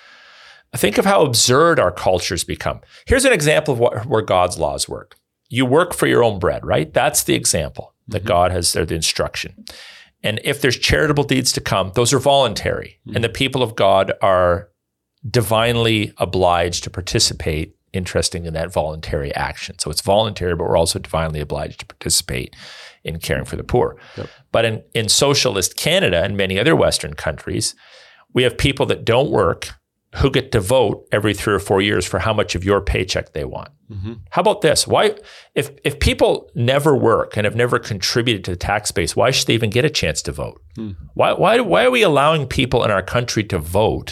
Think of how absurd our cultures become. Here's an example of what, where God's laws work. You work for your own bread, right? That's the example that mm-hmm. God has there, the instruction. And if there's charitable deeds to come, those are voluntary. Mm-hmm. And the people of God are divinely obliged to participate, interesting in that voluntary action. So it's voluntary, but we're also divinely obliged to participate in caring for the poor. Yep. But in, in socialist Canada and many other Western countries, we have people that don't work who get to vote every three or four years for how much of your paycheck they want. Mm-hmm. How about this? Why, if if people never work and have never contributed to the tax base, why should they even get a chance to vote? Mm. Why, why, why are we allowing people in our country to vote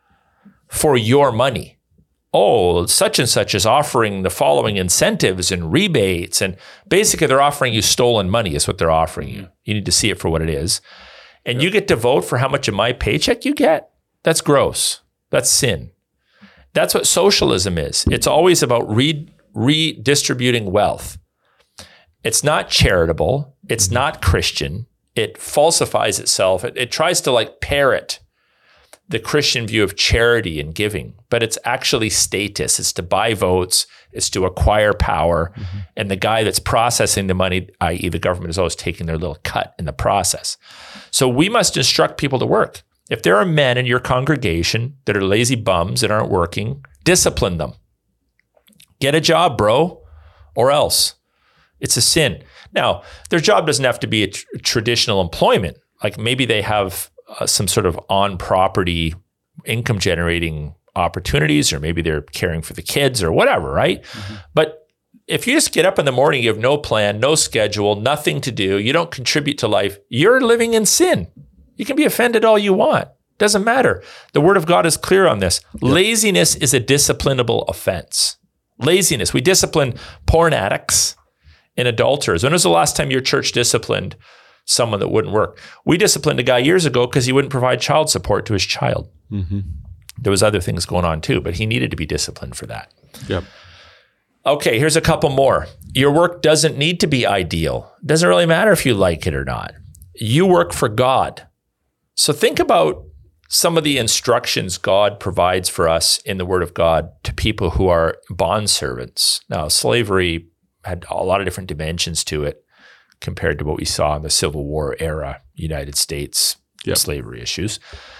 for your money? Oh, such and such is offering the following incentives and rebates. And basically they're offering you stolen money is what they're offering you. You need to see it for what it is. And yeah. you get to vote for how much of my paycheck you get? That's gross. That's sin. That's what socialism is. It's always about re- redistributing wealth. It's not charitable. It's not Christian. It falsifies itself. It, it tries to like parrot the Christian view of charity and giving, but it's actually status. It's to buy votes. It's to acquire power. Mm-hmm. And the guy that's processing the money, that is the government, is always taking their little cut in the process. So we must instruct people to work. If there are men in your congregation that are lazy bums that aren't working, discipline them. Get a job, bro, or else. It's a sin. Now, their job doesn't have to be a tr- traditional employment. Like maybe they have uh, some sort of on-property income-generating opportunities, or maybe they're caring for the kids or whatever, right? Mm-hmm. But if you just get up in the morning, you have no plan, no schedule, nothing to do, you don't contribute to life, you're living in sin. You can be offended all you want. Doesn't matter. The word of God is clear on this. Yep. Laziness is a disciplinable offense. Laziness. We discipline porn addicts and adulterers. When was the last time your church disciplined someone that wouldn't work? We disciplined a guy years ago because he wouldn't provide child support to his child. Mm-hmm. There was other things going on too, but he needed to be disciplined for that. Yep. Okay, here's a couple more. Your work doesn't need to be ideal. It doesn't really matter if you like it or not. You work for God. So think about some of the instructions God provides for us in the Word of God to people who are bondservants. Now, slavery had a lot of different dimensions to it compared to what we saw in the Civil War era United States yep. slavery issues.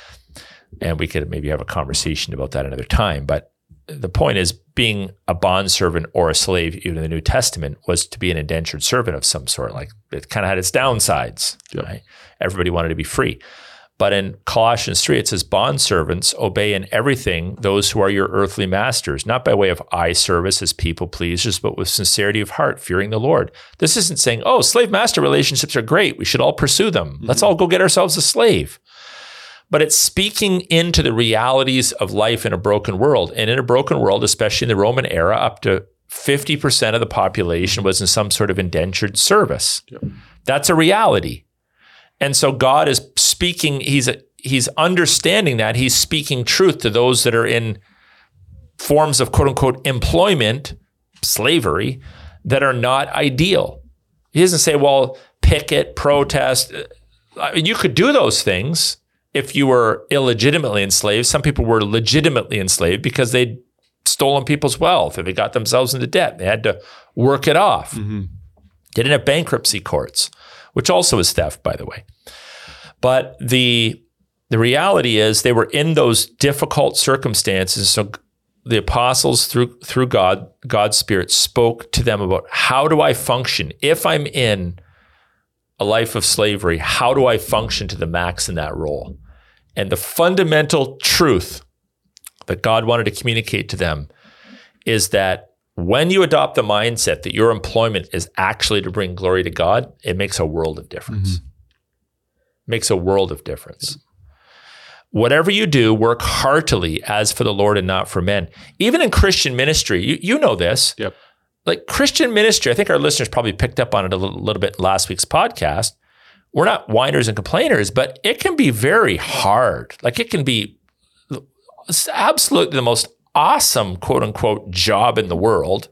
And we could maybe have a conversation about that another time. But the point is, being a bondservant or a slave, even in the New Testament, was to be an indentured servant of some sort. Like it kind of had its downsides. Yep. Right? Everybody wanted to be free. But in Colossians three, it says, bondservants, obey in everything those who are your earthly masters, not by way of eye service as people pleasers, but with sincerity of heart, fearing the Lord. This isn't saying, oh, slave-master relationships are great. We should all pursue them. Mm-hmm. Let's all go get ourselves a slave. But it's speaking into the realities of life in a broken world. And in a broken world, especially in the Roman era, up to fifty percent of the population was in some sort of indentured service. Yep. That's a reality. And so God is speaking, he's he's understanding that. He's speaking truth to those that are in forms of quote unquote employment, slavery, that are not ideal. He doesn't say, well, picket, protest. I mean, you could do those things if you were illegitimately enslaved. Some people were legitimately enslaved because they'd stolen people's wealth or they got themselves into debt. They had to work it off. Mm-hmm. They didn't have bankruptcy courts, which also is theft, by the way. But the the reality is they were in those difficult circumstances. So the apostles, through through God, God's Spirit, spoke to them about, how do I function? If I'm in a life of slavery, how do I function to the max in that role? And the fundamental truth that God wanted to communicate to them is that when you adopt the mindset that your employment is actually to bring glory to God, it makes a world of difference. Mm-hmm. Makes a world of difference. Yeah. Whatever you do, work heartily as for the Lord and not for men. Even in Christian ministry, you, you know this. Yep. Like Christian ministry, I think our listeners probably picked up on it a little, little bit in last week's podcast. We're not whiners and complainers, but it can be very hard. Like it can be absolutely the most awesome, quote unquote, job in the world.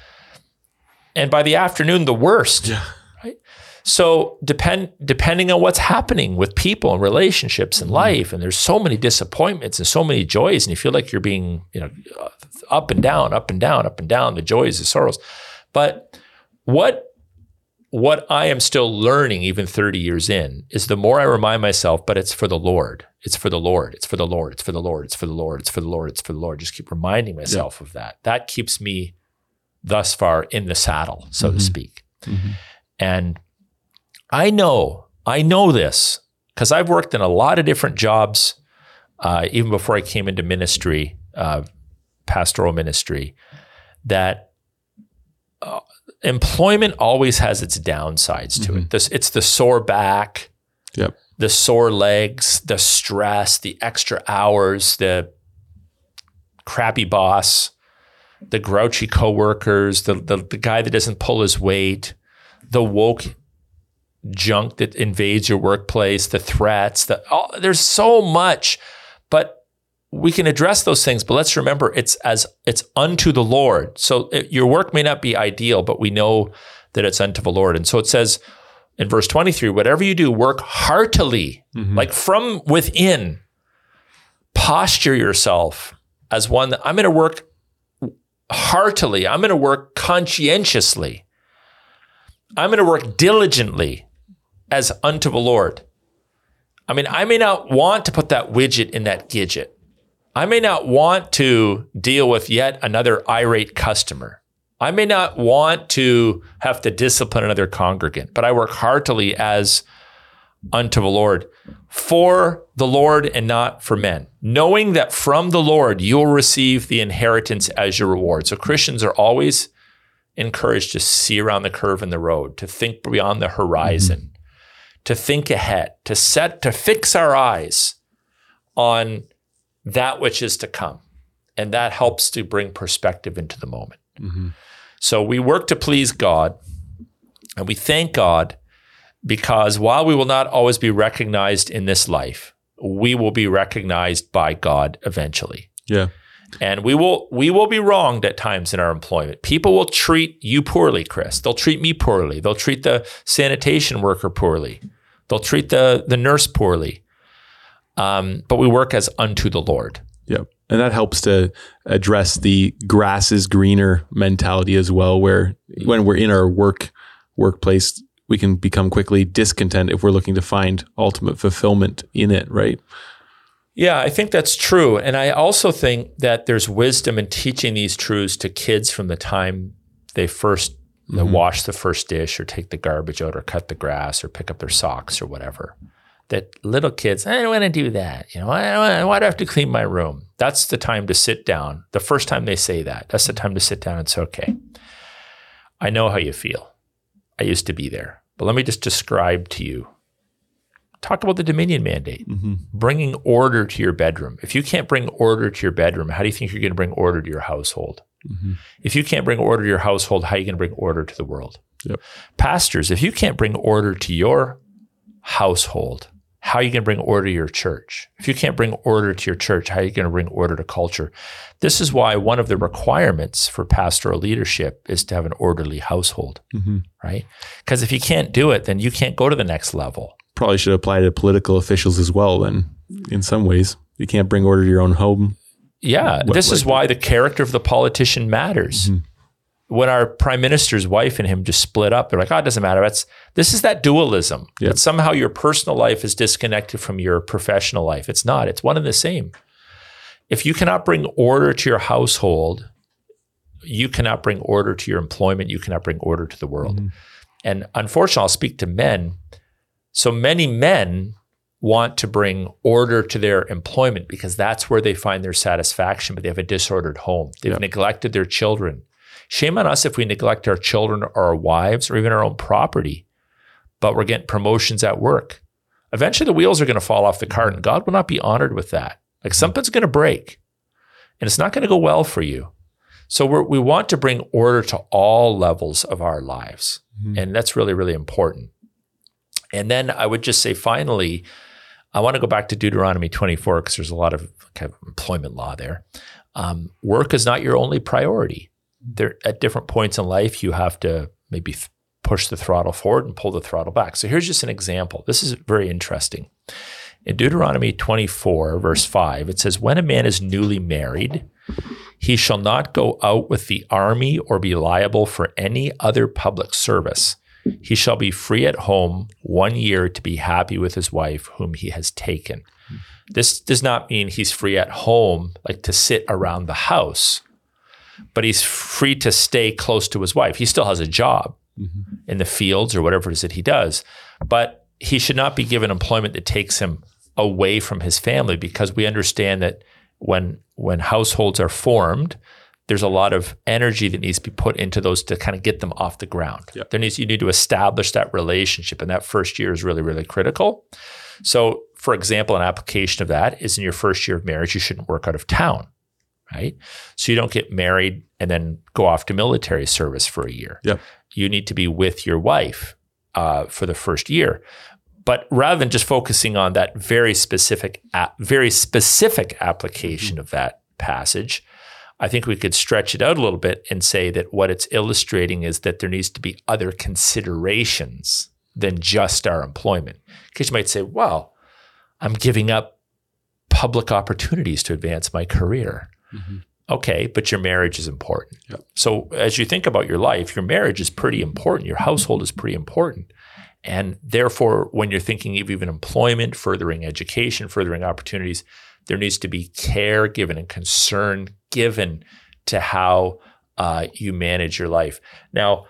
And by the afternoon, the worst. Yeah. Right? So depend depending on what's happening with people and relationships and life, and there's so many disappointments and so many joys, and you feel like you're being, you know, up and down, up and down, up and down, the joys, the sorrows. But what what I am still learning, even thirty years in, is the more I remind myself, but it's for the Lord. It's for the Lord. It's for the Lord. It's for the Lord. It's for the Lord. It's for the Lord. It's for the Lord. Just keep reminding myself yeah. of that. That keeps me thus far in the saddle, so mm-hmm. to speak. Mm-hmm. And I know, I know this because I've worked in a lot of different jobs, uh, even before I came into ministry, uh, pastoral ministry, that uh, employment always has its downsides to mm-hmm. it. This, it's the sore back, yep. the sore legs, the stress, the extra hours, the crappy boss, the grouchy coworkers, the, the the guy that doesn't pull his weight, the woke junk that invades your workplace, the threats, the all, there's so much, but we can address those things. But let's remember, it's as it's unto the Lord. So it, your work may not be ideal, but we know that it's unto the Lord. And so it says in verse twenty-three, whatever you do, work heartily, mm-hmm. like from within. Posture yourself as one that I'm going to work heartily. I'm going to work conscientiously. I'm going to work diligently as unto the Lord. I mean, I may not want to put that widget in that gidget. I may not want to deal with yet another irate customer. I may not want to have to discipline another congregant, but I work heartily as unto the Lord, for the Lord and not for men, knowing that from the Lord you will receive the inheritance as your reward. So Christians are always encouraged to see around the curve in the road, to think beyond the horizon, mm-hmm. to think ahead, to set, to fix our eyes on that which is to come. And that helps to bring perspective into the moment. Mm-hmm. So we work to please God, and we thank God because while we will not always be recognized in this life, we will be recognized by God eventually. Yeah. And we will we will be wronged at times in our employment. People will treat you poorly, Chris. They'll treat me poorly. They'll treat the sanitation worker poorly. They'll treat the, the nurse poorly. Um, but we work as unto the Lord. Yep. And that helps to address the grass is greener mentality as well, where when we're in our work workplace, we can become quickly discontent if we're looking to find ultimate fulfillment in it, right? Yeah, I think that's true. And I also think that there's wisdom in teaching these truths to kids from the time they first mm-hmm. they wash the first dish or take the garbage out or cut the grass or pick up their socks or whatever. That little kids, I don't want to do that. You know, I don't want to have to clean my room. That's the time to sit down. The first time they say that, that's the time to sit down and say, okay, I know how you feel. I used to be there. But let me just describe to you. Talk about the Dominion Mandate, mm-hmm. bringing order to your bedroom. If you can't bring order to your bedroom, how do you think you're going to bring order to your household? Mm-hmm. If you can't bring order to your household, how are you going to bring order to the world? Yep. Pastors, if you can't bring order to your household, how are you going to bring order to your church? If you can't bring order to your church, how are you going to bring order to culture? This is why one of the requirements for pastoral leadership is to have an orderly household, mm-hmm. right? Because if you can't do it, then you can't go to the next level. Probably should apply to political officials as well then, in some ways. You can't bring order to your own home. Yeah, what, this like, is why the character of the politician matters. Mm-hmm. When our prime minister's wife and him just split up, they're like, oh, it doesn't matter. That's This is that dualism. Yep. That somehow your personal life is disconnected from your professional life. It's not. It's one and the same. If you cannot bring order to your household, you cannot bring order to your employment. You cannot bring order to the world. Mm-hmm. And unfortunately, I'll speak to men. So many men want to bring order to their employment because that's where they find their satisfaction, but they have a disordered home. They've yep. neglected their children. Shame on us if we neglect our children or our wives or even our own property, but we're getting promotions at work. Eventually the wheels are going to fall off the cart and God will not be honored with that. Like something's going to break and it's not going to go well for you. So we're, we want to bring order to all levels of our lives. Mm-hmm. And that's really, really important. And then I would just say finally, I want to go back to Deuteronomy twenty-four because there's a lot of kind of employment law there. Um, work is not your only priority. There, at different points in life, you have to maybe th- push the throttle forward and pull the throttle back. So here's just an example. This is very interesting. In Deuteronomy twenty-four, verse five, it says, when a man is newly married, he shall not go out with the army or be liable for any other public service. He shall be free at home one year to be happy with his wife whom he has taken. This does not mean he's free at home, like to sit around the house, but he's free to stay close to his wife. He still has a job mm-hmm. in the fields or whatever it is that he does, but he should not be given employment that takes him away from his family, because we understand that when when households are formed, there's a lot of energy that needs to be put into those to kind of get them off the ground. Yep. There needs you need to establish that relationship, and that first year is really, really critical. So, for example, an application of that is in your first year of marriage, you shouldn't work out of town, right? So you don't get married and then go off to military service for a year. Yep. You need to be with your wife uh, for the first year. But rather than just focusing on that very specific, very specific application mm-hmm. of that passage, I think we could stretch it out a little bit and say that what it's illustrating is that there needs to be other considerations than just our employment. Because you might say, well, I'm giving up public opportunities to advance my career. Mm-hmm. Okay, but your marriage is important. Yep. So as you think about your life, your marriage is pretty important. Your household is pretty important. And therefore, when you're thinking of even employment, furthering education, furthering opportunities, there needs to be care given and concern given to how uh, you manage your life. Now,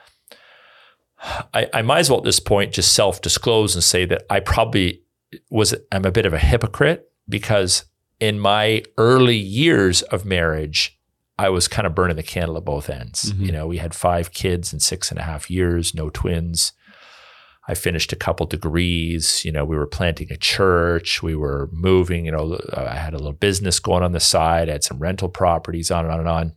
I, I might as well at this point just self-disclose and say that I probably was, I'm a bit of a hypocrite, because in my early years of marriage, I was kind of burning the candle at both ends. Mm-hmm. You know, we had five kids in six and a half years, no twins. I finished a couple degrees, you know, we were planting a church, we were moving, you know, I had a little business going on the side, I had some rental properties, on and on and on,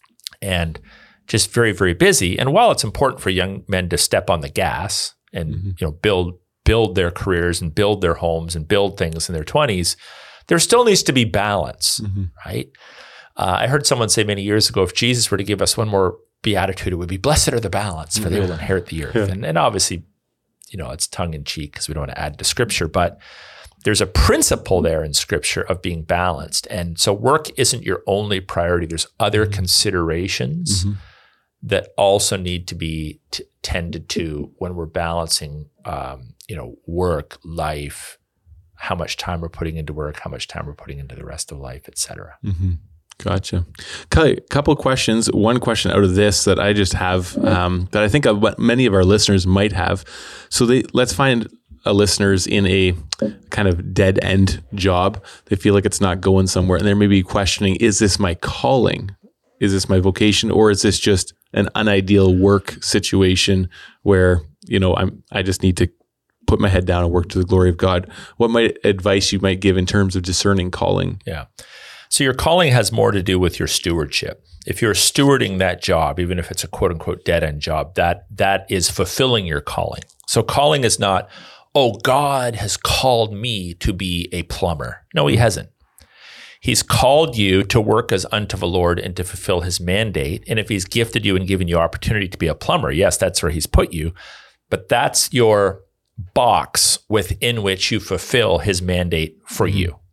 and just very, very busy. And while it's important for young men to step on the gas and, mm-hmm. you know, build, build their careers and build their homes and build things in their twenties, there still needs to be balance, mm-hmm. right? Uh, I heard someone say many years ago, if Jesus were to give us one more beatitude, it would be, blessed are the balanced, for yeah. they will inherit the earth. Yeah. And, and obviously, you know, it's tongue in cheek because we don't want to add to scripture, but there's a principle there in scripture of being balanced. And so work isn't your only priority. There's other mm-hmm. considerations mm-hmm. that also need to be t- tended to when we're balancing, um, you know, work, life, how much time we're putting into work, how much time we're putting into the rest of life, et cetera. Mm-hmm. Gotcha. A couple of questions. One question out of this that I just have um, that I think of what many of our listeners might have. So they let's find a listeners in a kind of dead end job. They feel like it's not going somewhere, and they're maybe questioning: is this my calling? Is this my vocation, or is this just an unideal work situation where you know I'm I just need to put my head down and work to the glory of God? What might advice you might give in terms of discerning calling? Yeah. So your calling has more to do with your stewardship. If you're stewarding that job, even if it's a quote unquote dead end job, that that is fulfilling your calling. So calling is not, oh, God has called me to be a plumber. No, he hasn't. He's called you to work as unto the Lord and to fulfill his mandate. And if he's gifted you and given you opportunity to be a plumber, yes, that's where he's put you. But that's your box within which you fulfill his mandate for mm-hmm. you.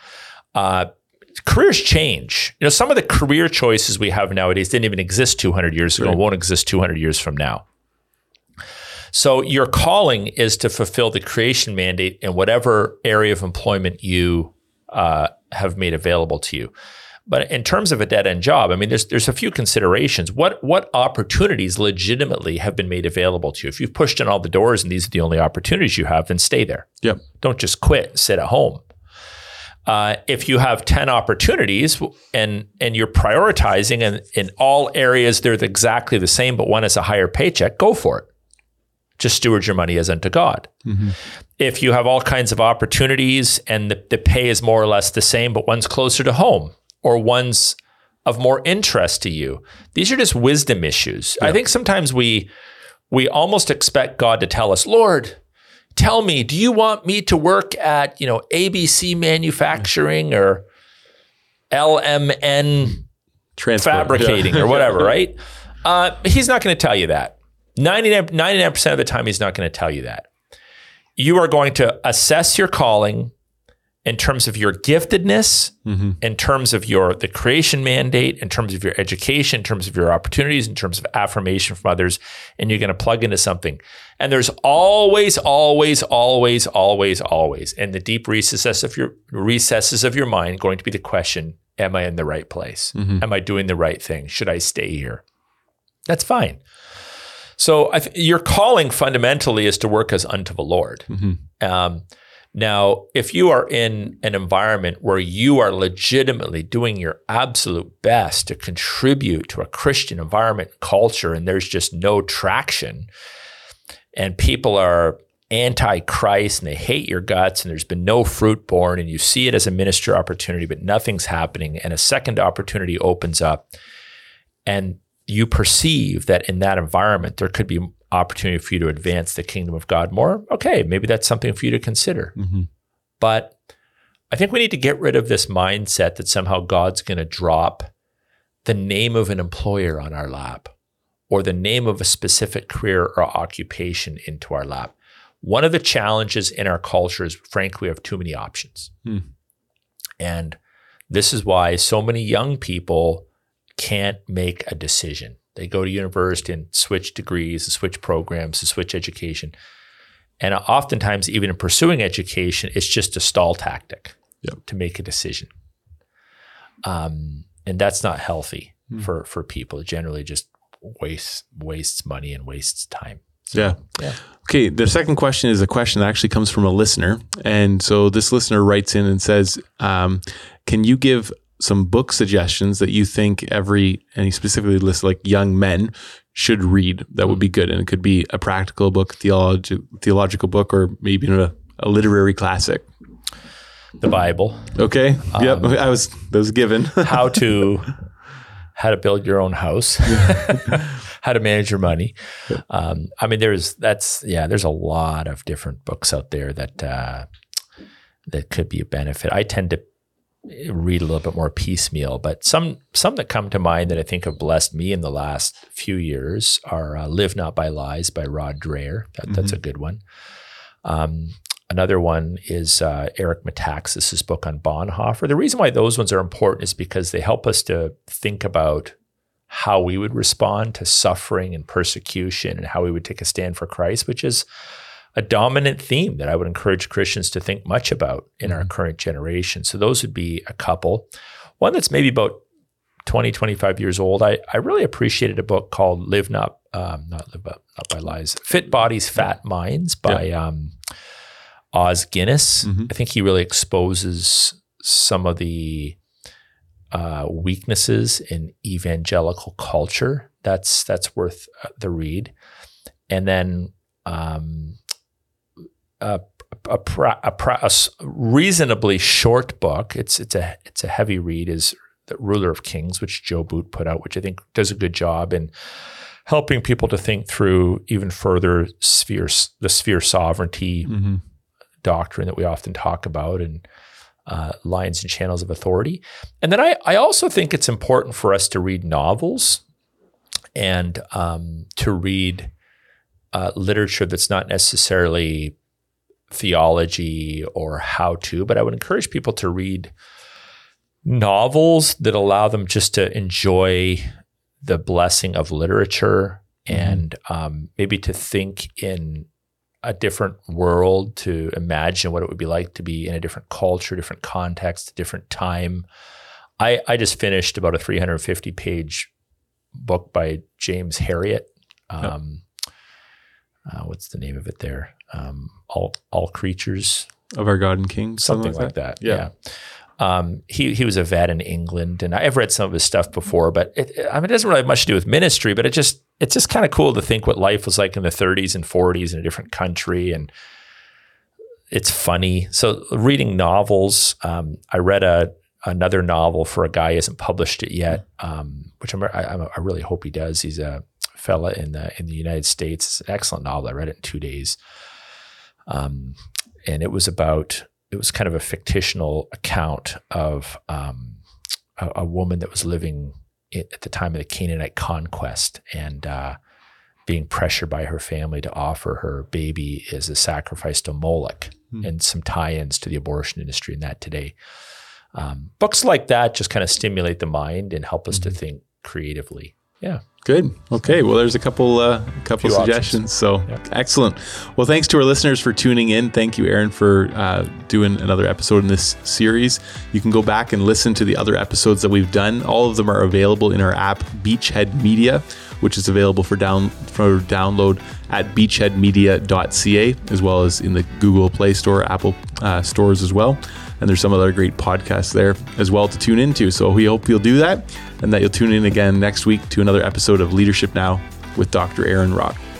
Uh, Careers change. You know, some of the career choices we have nowadays didn't even exist two hundred years ago, right. won't exist two hundred years from now. So your calling is to fulfill the creation mandate in whatever area of employment you uh, have made available to you. But in terms of a dead-end job, I mean, there's there's a few considerations. What what opportunities legitimately have been made available to you? If you've pushed in all the doors and these are the only opportunities you have, then stay there. Yep. Don't just quit, sit at home. Uh, if you have ten opportunities and and you're prioritizing and in all areas they're exactly the same, but one has a higher paycheck, go for it. Just steward your money as unto God. Mm-hmm. If you have all kinds of opportunities and the, the pay is more or less the same, but one's closer to home or one's of more interest to you, these are just wisdom issues. Yeah. I think sometimes we we almost expect God to tell us, Lord, tell me, do you want me to work at, you know, A B C Manufacturing or L M N Transport, Fabricating yeah. or whatever, right? Uh, he's not going to tell you that. ninety-nine, ninety-nine percent of the time, he's not going to tell you that. You are going to assess your calling in terms of your giftedness, mm-hmm. in terms of your the creation mandate, in terms of your education, in terms of your opportunities, in terms of affirmation from others, and you're going to plug into something. And there's always, always, always, always, always, in the deep recesses of your recesses of your mind, going to be the question: am I in the right place? Mm-hmm. Am I doing the right thing? Should I stay here? That's fine. So I th- your calling fundamentally is to work as unto the Lord. Mm-hmm. Um, Now, if you are in an environment where you are legitimately doing your absolute best to contribute to a Christian environment and culture, and there's just no traction, and people are anti-Christ and they hate your guts, and there's been no fruit born, and you see it as a ministry opportunity, but nothing's happening, and a second opportunity opens up, and you perceive that in that environment there could be opportunity for you to advance the kingdom of God more, okay, maybe that's something for you to consider. Mm-hmm. But I think we need to get rid of this mindset that somehow God's going to drop the name of an employer on our lap or the name of a specific career or occupation into our lap. One of the challenges in our culture is, frankly, we have too many options. Mm. And this is why so many young people can't make a decision. They go to university and switch degrees, and switch programs, and switch education. And oftentimes, even in pursuing education, it's just a stall tactic yep. to make a decision. Um, and that's not healthy mm. for, for people. It generally just wastes, wastes money and wastes time. So, yeah. yeah. Okay. The second question is a question that actually comes from a listener. And so this listener writes in and says, um, can you give some book suggestions that you think every, and he specifically lists like young men should read that would be good? And it could be a practical book, theologi- theological book, or maybe a, a literary classic. The Bible. Okay. Um, yep. I was, that was given. how to, how to build your own house, how to manage your money. Um, I mean, there's, that's, yeah, there's a lot of different books out there that, uh, that could be a benefit. I tend to read a little bit more piecemeal, but some some that come to mind that I think have blessed me in the last few years are uh, Live Not by Lies by Rod Dreher. That, mm-hmm. That's a good one. Um, another one is uh, Eric Metaxas' book on Bonhoeffer. The reason why those ones are important is because they help us to think about how we would respond to suffering and persecution and how we would take a stand for Christ, which is a dominant theme that I would encourage Christians to think much about in mm-hmm. our current generation. So those would be a couple. One that's maybe about twenty, twenty-five years old. I, I really appreciated a book called Live Not, um, not Live Not by Lies, Fit Bodies, Fat Minds by yeah. um, Os Guinness. Mm-hmm. I think he really exposes some of the uh, weaknesses in evangelical culture. That's, that's worth the read. And then, um, A, a, a, a reasonably short book. It's it's a it's a heavy read. Is The Ruler of Kings, which Joe Boot put out, which I think does a good job in helping people to think through even further spheres, the sphere sovereignty mm-hmm. doctrine that we often talk about, and uh, lines and channels of authority. And then I I also think it's important for us to read novels and um, to read uh, literature that's not necessarily theology or how to, but I would encourage people to read novels that allow them just to enjoy the blessing of literature mm-hmm. and um, maybe to think in a different world, to imagine what it would be like to be in a different culture, different context, different time. I, I just finished about a three hundred fifty page book by James Herriot. Um, yep. Uh, what's the name of it there? Um, all all creatures of our God and King, something, something like that. that. Yeah. yeah. Um, he he was a vet in England, and I've read some of his stuff before. But it, I mean, it doesn't really have much to do with ministry. But it just it's just kind of cool to think what life was like in the thirties and forties in a different country, and it's funny. So reading novels, um, I read a another novel for a guy who hasn't published it yet, um, which I'm, I, I really hope he does. He's a fella in the in the United States. It's an excellent novel. I read it in two days. Um, and it was about, it was kind of a fictional account of um, a, a woman that was living at the time of the Canaanite conquest and uh, being pressured by her family to offer her baby as a sacrifice to Moloch, mm. and some tie-ins to the abortion industry and that today. Um, books like that just kind of stimulate the mind and help us mm-hmm. to think creatively. Yeah. Good. Okay. Well, there's a couple, uh, a couple Few suggestions. Options. So yep. Excellent. Well, thanks to our listeners for tuning in. Thank you, Aaron, for uh, doing another episode in this series. You can go back and listen to the other episodes that we've done. All of them are available in our app, Beachhead Media, which is available for down for download at beachhead media dot c a, as well as in the Google Play Store, Apple uh, stores as well. And there's some other great podcasts there as well to tune into. So we hope you'll do that and that you'll tune in again next week to another episode of Leadership Now with Doctor Aaron Rock.